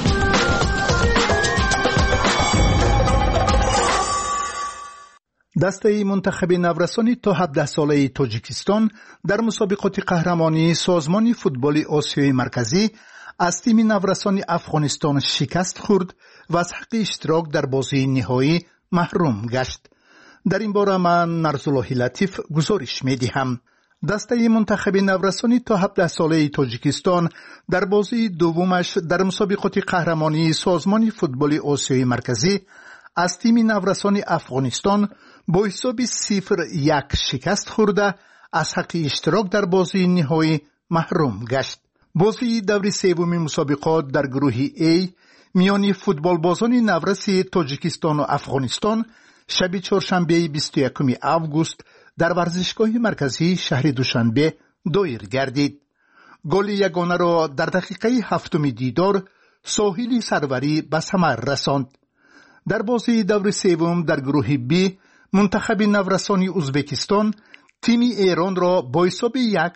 دسته منتخب نورسانی تا 17 ساله تاجیکستان در مسابقات قهرمانی سازمان فوتبال آسیای مرکزی از تیم نورسانی افغانستان شکست خورد و از حق اشتراک در بازی نهایی محروم گشت. در این باره من نرزالله لطیف گزارش می‌دهم. دسته منتخب نورسانی تا 17 ساله تاجیکستان در بازی دومش در مسابقات قهرمانی سازمان فوتبال آسیای مرکزی از تیم نورسانی افغانستان با حساب 0-1 شکست خورده از حق اشتراک در بازی نهایی محروم گشت. بازی دور سوم مسابقات در گروه A میان فوتبال بازان نورس تاجیکستان و افغانستان شب چهارشنبه 21 اوگوست در ورزشگاه مرکزی شهر دوشنبه دایر گردید. گل یگانه را در دقیقه 7 دیدار ساحل سروری به ثمر رساند. در بازی دور سوم در گروه B منتخب نورسانی ازبکستان تیم ایران را با حساب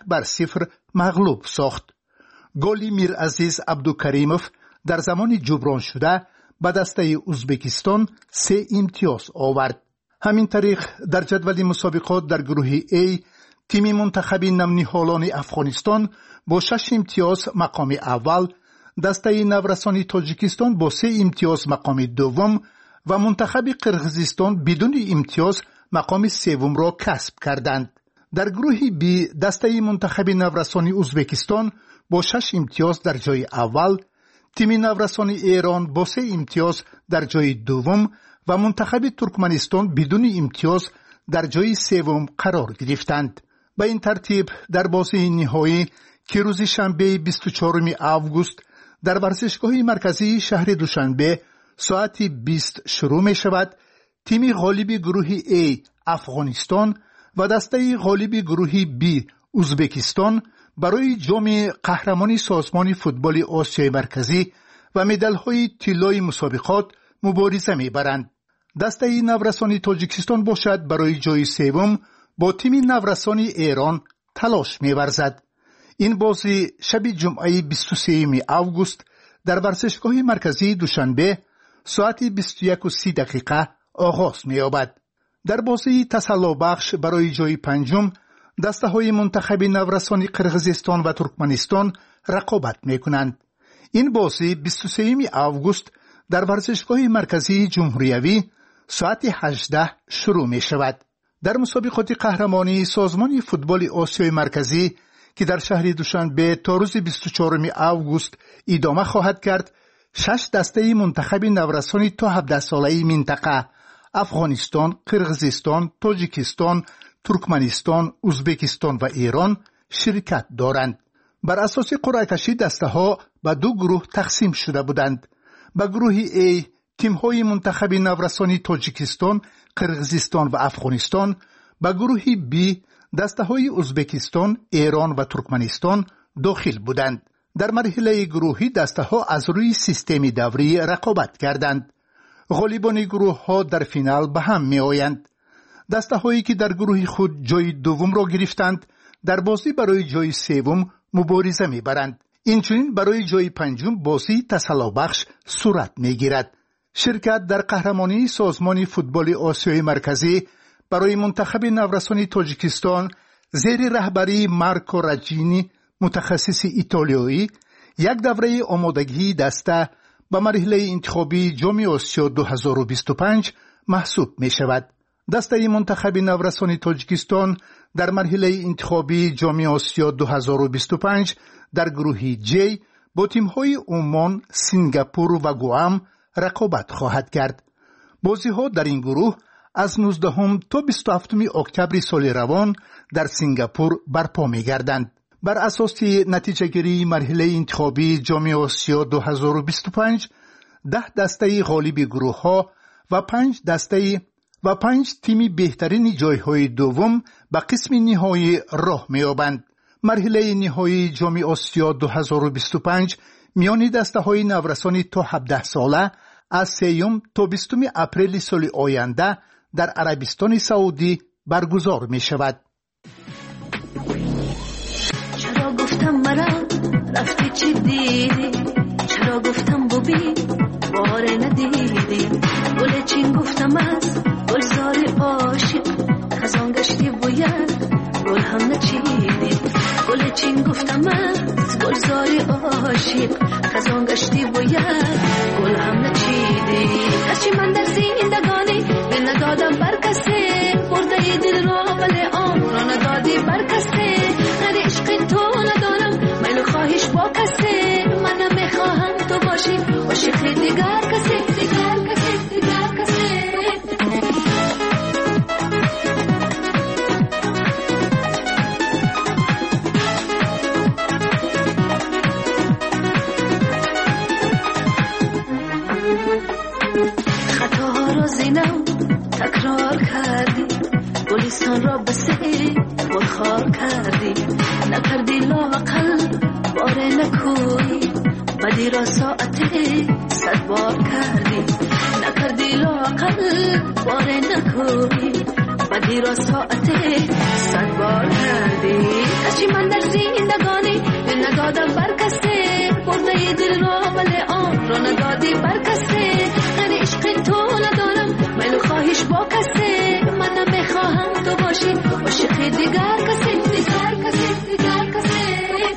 1-0 مغلوب ساخت. گل میرعزیز عبدالکریموف در زمان جبران شده به دسته ازبکستان 3 امتیاز آورد. همین طریق در جدول مسابقات در گروه A تیم منتخب نمنهالان افغانستان با 6 امتیاز مقام اول، دسته نورسانی تاجیکستان با 3 امتیاز مقام دوم و منتخب قرقیزستان بدون امتیاز مقام سوم را کسب کردند. در گروه B دسته منتخب نورسانی ازبکستان با 6 امتیاز در جای اول، تیم نورسانی ایران با 3 امتیاز در جای دوم و منتخب ترکمنستان بدون امتیاز در جای سوم قرار گرفتند. به این ترتیب در بازی نهایی که روز شنبه 24 اوگوست در ورزشگاه مرکزی شهر دوشنبه ساعت 20 شروع می شود، تیم غالب گروه A افغانستان و دسته غالب گروه B ازبکستان برای جام قهرمانی سازمان فوتبال آسیای مرکزی و مدال‌های طلای مسابقات مبارزه می‌برند. دسته نورسانی تاجیکستان باشد برای جای سوم با تیم نورسانی ایران تلاش می‌ورزد. این بازی شب جمعه 23 اوگوست در ورزشگاه مرکزی دوشنبه ساعت 21:30 آغاز می‌یابد. در بازی تسلی بخش برای جای پنجم دسته های منتخب نورسانی قرقیزستان و ترکمنستان رقابت می‌کنند. این بازی 23 اوگوست در ورزشگاه مرکزی جمهوریوی ساعت 18 شروع می شود. در مسابقات قهرمانی سازمان فوتبال آسیای مرکزی که در شهر دوشنبه تا روز 24 اوگوست ادامه خواهد کرد، 6 دسته منتخب نورسانی تا 17 ساله منطقه افغانستان، قرقیزستان، تاجیکستان، ترکمنستان، ازبکستان و ایران شرکت دارند. بر اساس قرعه کشی دسته ها به دو گروه تقسیم شده بودند. به گروه A تیم های منتخب نورسانی تاجیکستان، قرقیزستان و افغانستان، به گروه B دسته های ازبکستان، ایران و ترکمنستان داخل بودند. در مرحله گروهی دسته ها از روی سیستم دوری رقابت کردند. غالبان گروه ها در فینال به هم می آیند. دسته هایی که در گروه خود جای دوم را گرفتند در بازی برای جای سوم مبارزه می برند. اینچنین برای جای پنجم بازی تسلا بخش صورت می گیرد. شرکت در قهرمانی سازمان فوتبال آسیای مرکزی برای منتخب نورسانی تاجیکستان زیر رهبری مارکو راجینی متخصص ایتالیایی یک دوره آمادگی دسته به مرحله انتخابی جام آسیا 2025 محسوب می شود. دسته منتخب نورسانی تاجیکستان در مرحله انتخابی جام آسیا 2025 در گروه J با تیم‌های عمان، سینگاپور و گوام رقابت خواهد کرد. بازی‌ها در این گروه از 19 تا 27 اکتبر سال روان در سینگاپور برپا می‌گردند. بر اساس نتیجه‌گیری مرحله انتخابی جام آسیا 2025 10 دسته غالب گروه‌ها و 5 تیم بهترین جای‌های دوم به قسم نهایی راه می‌یابند. مرحله نهایی جام آسیا 2025 میان دسته‌های نورسانی تا 17 ساله از 3 تا 20 اپریل سال آینده در عربستان سعودی برگزار می شود. چرا گفتم مرا رفتی چی دیدی؟ چرا گفتم ببین باره ندیدی؟ گل چین گفتم از گلزار عاشق خزان گشتی باید گل هم نچیدی. گل چین گفتم از گلزار عاشق خزان گشتی باید گل هم نچیدی. هرچی من در زندگانی به ندادم بر کسی برده دل را ولی آن را ندادی بر کسی. غیر عشق تو ندارم میل خواهش با کسی. من نمیخواهم تو باشی عاشق دیگر کسی دیگر کسی دیگر کسی. خطاها را زینم تکرار کردی گلستان را بسه خار کردی. نکردی لاقل باره نکوی بدی را ساعتی 100 بار کردی. نکردی لاقل باره نکوی بدی را ساعتی 100 بار کردی. کشی من در زندگانی ندادم بر کسی برده دل را ولی آن را ندادی بر کسی. غیر عشق تو ندارم میل خواهش با کسی. من نمیخواهم تو باشی عاشق دیگر کسی دیگر کسی دیگر کسی.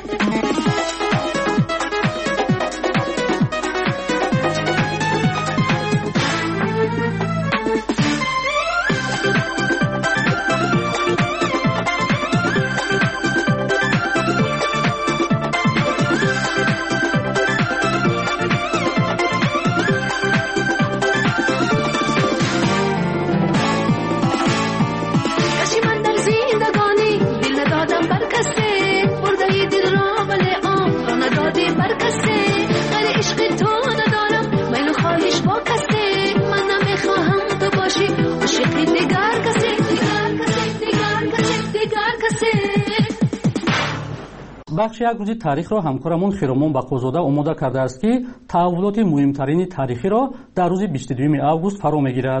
бахши як рӯзи таърихро ҳамкорамон хиромон бақозода омода кардааст ки таҳаввулоти муҳимтарини таърихиро дар рӯзи 22 август фаро мегирад.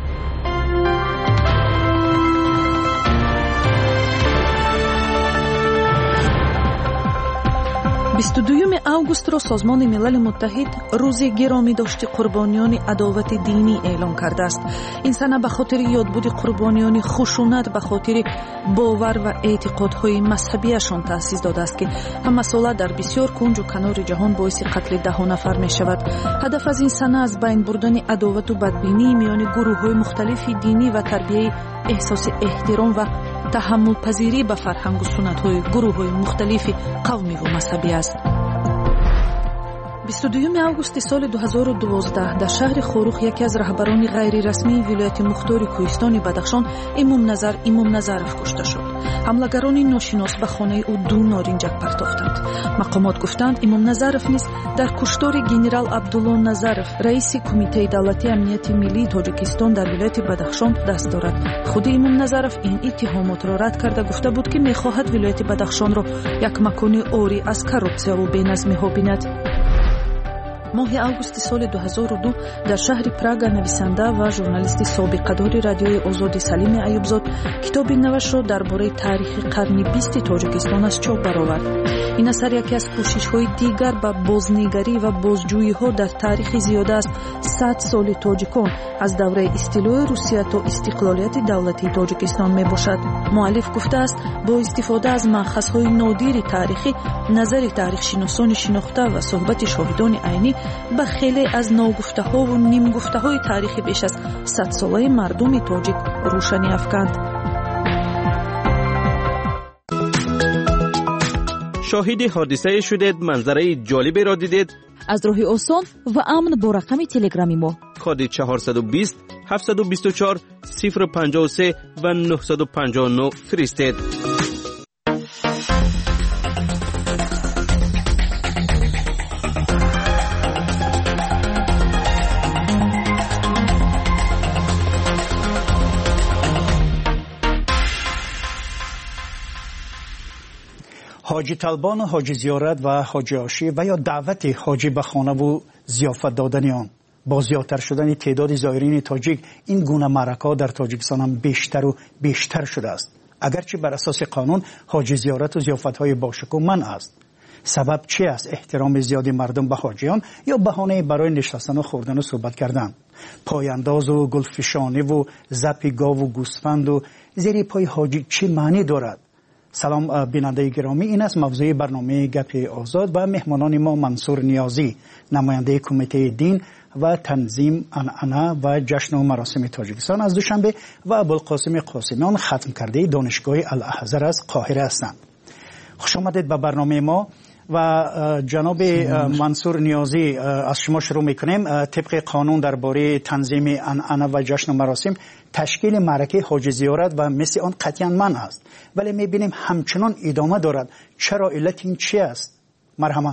22 августро созмони милали муттаҳид рӯзи гиромидошти қурбониёни адовати динӣ эълон кардааст. ин сана ба хотири ёдбуди қурбониёни хушунат ба хотири бовар ва эътиқодҳои мазҳабияшон таъсис додааст ки ҳамасола дар бисёр кунҷу канори ҷаҳон боиси қатли даҳу нафар мешавад. ҳадаф аз ин сана аз байн бурдани адовату бадбинии миёни гурӯҳҳои мухталифи динӣ ва тарбияи эҳсоси эҳтиром ва таҳаммулпазирӣ ба фарҳангу суннатҳои гурӯҳҳои мухталифи қавмиву мазҳабӣ аст. 22 августи соли 2012 дар шаҳри Хорух яке аз раҳбарони ғайрирасмии вилояти мухтори Кӯҳистони Бадахшон Имомназаров кушта шуд. ҳамлагарони ношинос ба хонаи ӯ 2 норинҷак партофтанд. мақомот гуфтанд Имомназаров низ дар куштори генерал Абдулло Назаров, раиси Кумитаи давлатии амнияти миллии Тоҷикистон дар вилояти Бадахшон даст дорад. худи Имомназаров ин иттиҳомотро рад карда гуфта буд ки мехоҳад вилояти Бадахшонро як макони ори аз коррупсияву беназмиҳо бинад. моҳи августи соли 2002 дар шаҳри Прага нависанда ва журналисти собиқадори радиои озоди Салими Аюбзод китоби навашро дар бораи таърихи қарни 20 Тоҷикистон аз чоп баровард. ин асар яке аз кӯшишҳои дигар ба бознигарӣ ва бозҷӯиҳо дар таърихи зиёда аз 100 соли тоҷикон аз давраи истилои Русия то истиқлолияти давлатии Тоҷикистон мебошад. муаллиф гуфтааст бо истифода аз маъхазҳои нодири таърихӣ, назари таърихшиносони шинохта ва суҳбати шоҳидони айнӣ ба хеле аз ногуфтаҳову нимгуфтаҳои таърихи беш аз 100-солаи мардуми тоҷик рӯшанӣ афканд. شاهد حادثه شدید، منظره جالبی را دیدید؟ از راه آسان و امن با رقم تلگرامی ما کد 420 724 053 و 959 فرستید. حاجی طلبان، حاجی زیارت و حاجی عاشی و یا دعوت حاجی به خانه و ضیافت دادن آن با زیادتر شدن تعداد زائرین تاجیک این گونه معرکه‌ها در تاجیکستان هم بیشتر و بیشتر شده است. اگرچه بر اساس قانون حاجی زیارت و ضیافت‌های باشکوه منع است. سبب چی است؟ احترام زیادی مردم به حاجیان یا بهانه برای نشستن و خوردن و صحبت کردن؟ پایانداز و گلفشانی و ذبح گاو و گوسفند و زیر پای حاجی چه معنی دارد؟ سلام بیننده گرامی، این است موضوع برنامه گپ آزاد و مهمانان ما منصور نیازی، نماینده کمیته دین و تنظیم عنعنه و جشن و مراسم تاجیکستان از دوشنبه و ابوالقاسم قاسمیان ختم کرده دانشگاه الاحزر از قاهره هستند. خوش آمدید به برنامه ما. و جناب منصور نیازی، از شما شروع میکنیم. طبق قانون درباره تنظیم عنعنه و جشن و مراسم تشکیل معرکه حاجی زیارت و مثل آن قطعا منع است، ولی میبینیم همچنان ادامه دارد. چرا؟ علت این چی است؟ مرحمت.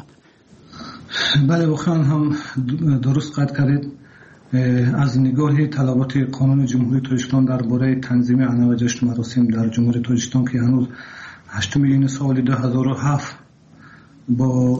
بله، واقعا هم درست قید کردید. از نگاه طلبات قانون جمهوری تاجیکستان درباره تنظیم عنعنه و جشن و مراسم در جمهوری تاجیکستان که هنوز 8 این سال 2007 با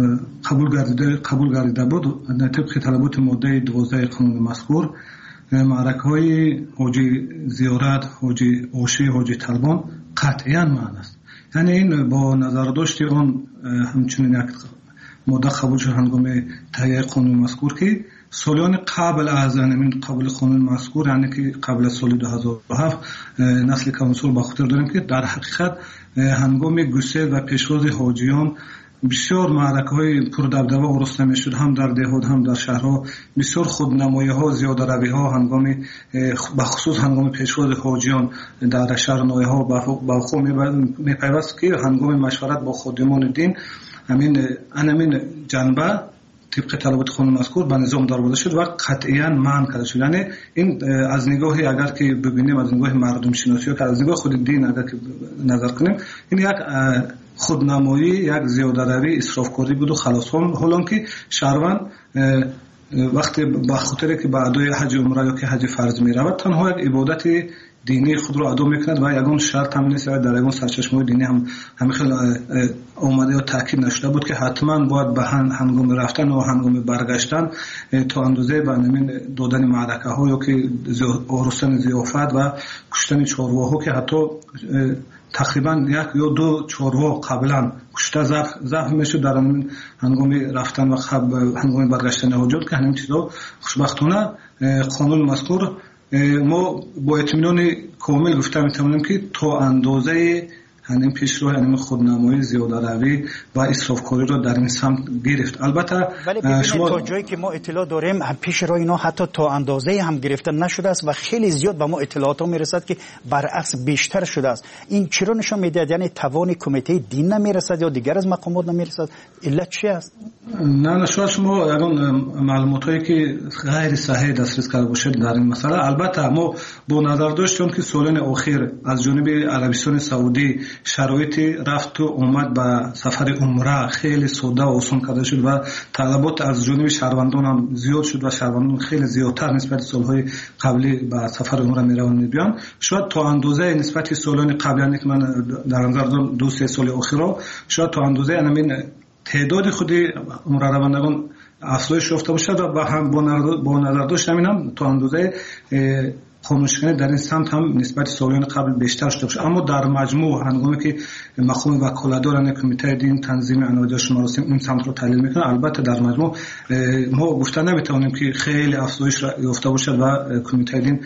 قبول گردیده بود، طبق طلبات ماده 12 قانون مذکور معرکه های حاجی زیارت، حاجی عاشی، حاجی طلبان قطعاً معنی است. یعنی این با نظر داشت آن همچنین یک ماده قبول شد هنگام تهیه قانون مذکور که سالیان قبل از قبول قانون مذکور، یعنی که قبل از سال 2007 نسل کانسول با خاطر داریم که در حقیقت هنگام گسیل و پیشواز حاجیان بسیار معرکه‌های پردبدبه آورسته می‌شد، هم در دهات هم در شهرها. بسیار خودنمایی‌ها، زیاده‌روی‌ها هنگام بخصوص هنگام پیشواز حاجیان در شهرنایه‌ها با خود می‌پیوست که هنگام مشورت با خادمان دین همین جنبه طبق طلبات قانون مذکور به نظام درآورده شد و قطعاً منع کرده شد. یعنی این از نگاه اگر که ببینیم، از نگاه مردم شناسی که از نگاه خود دین اگر که نظر کنیم، این یک خودنمایی، یک زیاده‌روی، اسرافکاری بود و خلاص. حالا که شهروند وقتی به خاطر که به ادای حج عمره یا که حج فرض می‌رود تنها یک عبادت دینی خود را ادا می‌کند و یگان شرط هم نیست در یگان سرچشمه دینی هم خیلی اومده یا تاکید نشده بود که حتما باید به هنگام رفتن و هنگام برگشتن تا اندازه به همین دادن معرکه ها یا که آرستن ضیافت و کشتن چارواها که حتی تقریبا 1 یا 2 چاروا قبلا کشته ضعف میشد در هنگام رفتن و هنگام برگشتن حاجات که همین چیزا خوشبختانه قانون مذکور ما با اطمینان کامل گفته میتونیم که تا اندازه همین پیشرو همین خودنمایی زیاده‌روی و اسرافکاری رو در این سمت گرفت. البته شما تا جایی که ما اطلاع داریم پیشرو اینا حتی تا اندازه هم گرفته نشده است و خیلی زیاد به ما اطلاعات میرسد که برعکس بیشتر شده است. این چرا نشان میدهد؟ یعنی توان کمیته دین نمیرسد یا دیگر از مقامات نمیرسد؟ علت چی است؟ نه شاید شما اون معلوماتی که غیر صحیح دسترس کرده باشید در این مسئله. البته ما با نظر داشتیم که سالن اخیر از جانب عربستان سعودی شرایط رفت و آمد به سفر عمره خیلی ساده و آسان کرده شد و طلبات از جانب شهروندان هم زیاد شد و شهروندان خیلی زیادتر نسبت سالهای قبلی به سفر عمره میروند بیان. شاید تا اندازه نسبت سالان قبلی که من در نظر دارم 2-3 سال اخیر شاید تا اندازه همین تعداد خودی عمره روندگان افزایش یافته باشد و هم با نظر داشت همین تا اندازه خاموشکنی در این سمت هم نسبت سالان قبل بیشتر شده باشه. اما در مجموع هنگامی که مقام وکالتداران کمیته دین تنظیم عناوین مراسم این سمت رو تحلیل میکنه، البته در مجموع ما گفتن نمیتونیم که خیلی افزایش یافته باشه و کمیته دین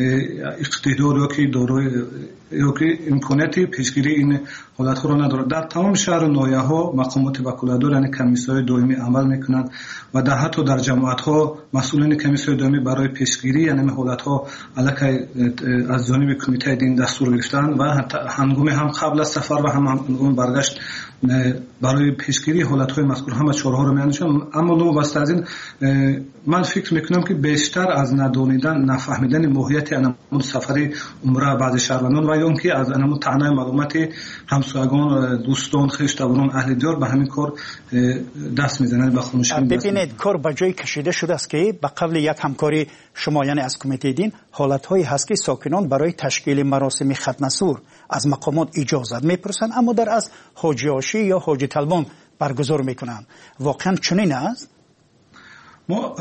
اقتدار که دارای که امکاناتی پیشگیری این حالت ها رو نداره. در تمام شهر و ناحیه ها مقامات وکالتدار کمیسیون دائمی عمل میکنند و در حتی در جماعت ها مسئولین کمیسیون دائمی برای پیشگیری یعنی حالت ها علاقه از جانب کمیته دین دستور گرفتن و حتی هنگام هم قبل از سفر و هم هنگام برگشت برای پیشگیری حالت های مذکور همه چهارها رو میانشم. اما نو واسه از این من فکر میکنم که بیشتر از ندانیدن نفهمیدن ماهیت انمون سفری عمره بعض شهروندان و یا اینکه از انمون تنها معلومات همسایگان دوستان خویشاوندان اهل دیار به همین کار دست میزنند. به خاموشی ببینید کار به جای کشیده شده است که به قبل یک همکاری شما یعنی از کمیته دین حالت هایی هست که ساکنان برای تشکیل مراسم ختم سور از مقامات اجازت میپرسند اما در از حاجی عاشی یا حاجی طلبان برگزار میکنند. واقعا چنین است؟ ما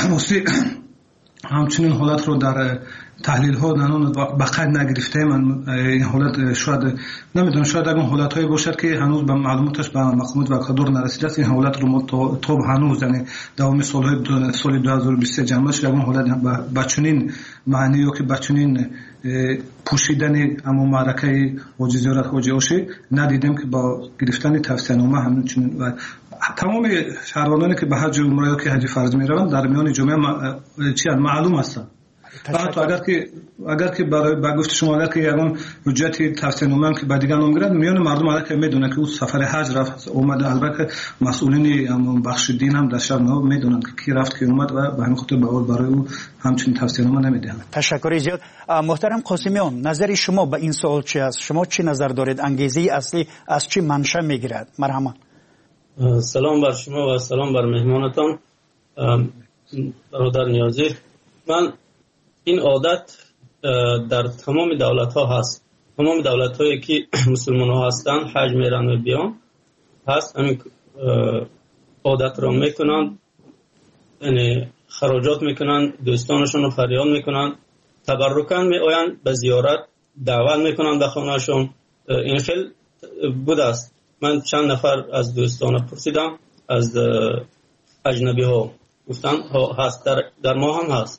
همچنین حالت رو در تحلیل ها نانون بقید نگرفته. من این حالت شاید نمیدونم شاید اون حالت هایی باشد که هنوز به معلوماتش به مقامات وکالتدار نرسیده است. این حالت رو ما تا هنوز یعنی دوام سال 2023 جمع شد اون حالت بچنین معنی یا که بچنین پوشیدن اما معرکه حاجی زیارت حاجی عاشی ندیدیم که با گرفتن توصیه‌نامه همچنین و تمام شهروندانی که به حج عمره یا که حج فرض میروند در میان جمعه معلوم هستند. حتی اگر که برای با گفت شما اگر که یگان حجت توصیه‌نامه که با دیگران نمیگیرد میان مردم البته میدونن که او سفر حج رفت اومد. البته مسئولین بخش دین هم در شهر میدونن که کی رفت کی اومد و به همین خاطر برای او همچین توصیه‌نامه نمیدهند. تشکر زیاد. محترم قاسمیان نظر شما به این سوال چی است؟ شما چی نظر دارید؟ انگیزه اصلی از چی منشأ میگیرد؟ مرحمت. سلام بر شما و سلام بر مهمانتان برادر نیازی. من این عادت در تمام دولت ها هست. تمام دولت هایی که مسلمان ها هستند حج میرن و بیان هست همین عادت را میکنند، یعنی خراجات میکنند، دوستانشون رو فریاد میکنند، تبرکن میآیند به زیارت دعوت میکنند در خانهشون. این خیلی بوده است. من چند نفر از دوستان پرسیدم از اجنبی ها گفتن هست در ما هم هست.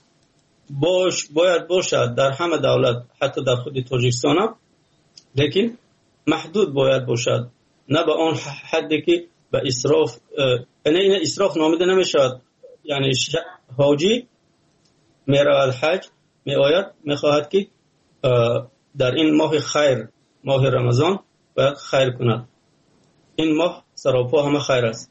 باید باشد در همه دولت حتی در خود تاجیکستان هم، لیکن محدود باید باشد، نه به آن حدی که به اسراف این اسراف نامیده نمیشود. یعنی حاجی میرود حج میآید میخواهد که در این ماه خیر ماه رمضان باید خیر کند. این ماه سراپا همه خیر است.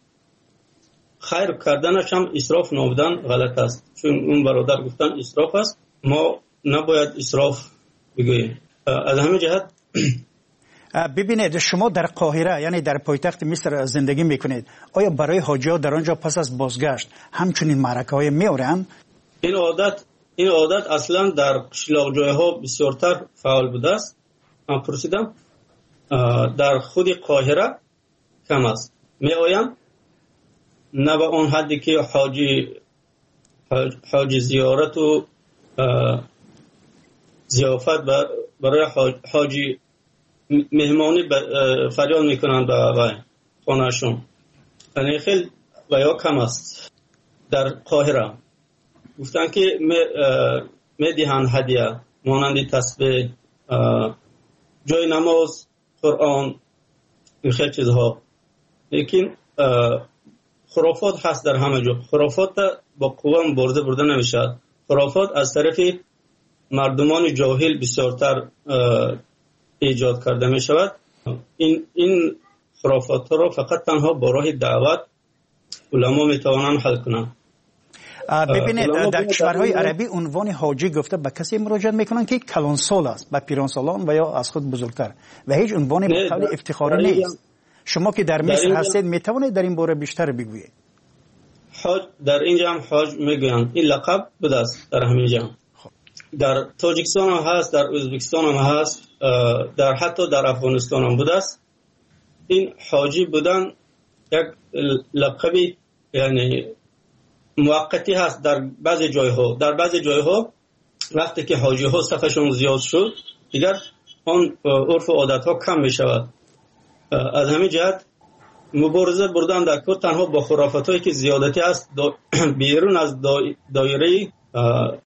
خیر کردنش هم اسراف نامیدن غلط است، چون اون برادر گفتن اسراف است، ما نباید اسراف بگوییم. از همین جهت ببینید شما در قاهره یعنی در پایتخت مصر زندگی میکنید، آیا برای حاجی‌ها در آنجا پس از بازگشت همچنین معرکه‌های میآورند؟ این عادت اصلا در قشلاق جای‌ها بسیارتر فعال بوده است. من پرسیدم در خود قاهره کم است. میآیند نه به اون حدی که حاجی زیارت و ضیافت برای حاجی مهمانی فریاد میکنند به خانهشون. یعنی خیلی بیا کم است. در قاهره گفتن که میدهند هدیه مانند تسبیح، جای نماز قرآن این خیلی چیزها، لیکن خرافات هست در همه جا. خرافات با قوه برده نمیشد. خرافات از طرف مردمان جاهل بسیارتر ایجاد کرده می شود. این خرافات را فقط تنها با راه دعوت علما می توانند حل کنند. ببینید در کشورهای عربی عنوان حاجی گفته به کسی مراجعه میکنن که کلانسال است، به پیرانسالان و یا از خود بزرگتر، و هیچ عنوانی به قول افتخاری نیست. شما که در مصر هستید میتوانید در این باره بیشتر بگویید؟ حاج در اینجا هم حاج میگویند، این لقب بوده است در همین جا. در تاجیکستان هم هست، در ازبکستان هم هست، در حتی در افغانستان هم بوده است. این حاجی بودن یک لقبی یعنی موقتی هست در بعضی جایها. در بعضی جایها وقتی که حاجی ها صفشون زیاد شد دیگر آن عرف و عادت ها کم می شود. از همین جهت مبارزه بردن در کار تنها با خرافات هایی که زیادتی است بیرون از دایره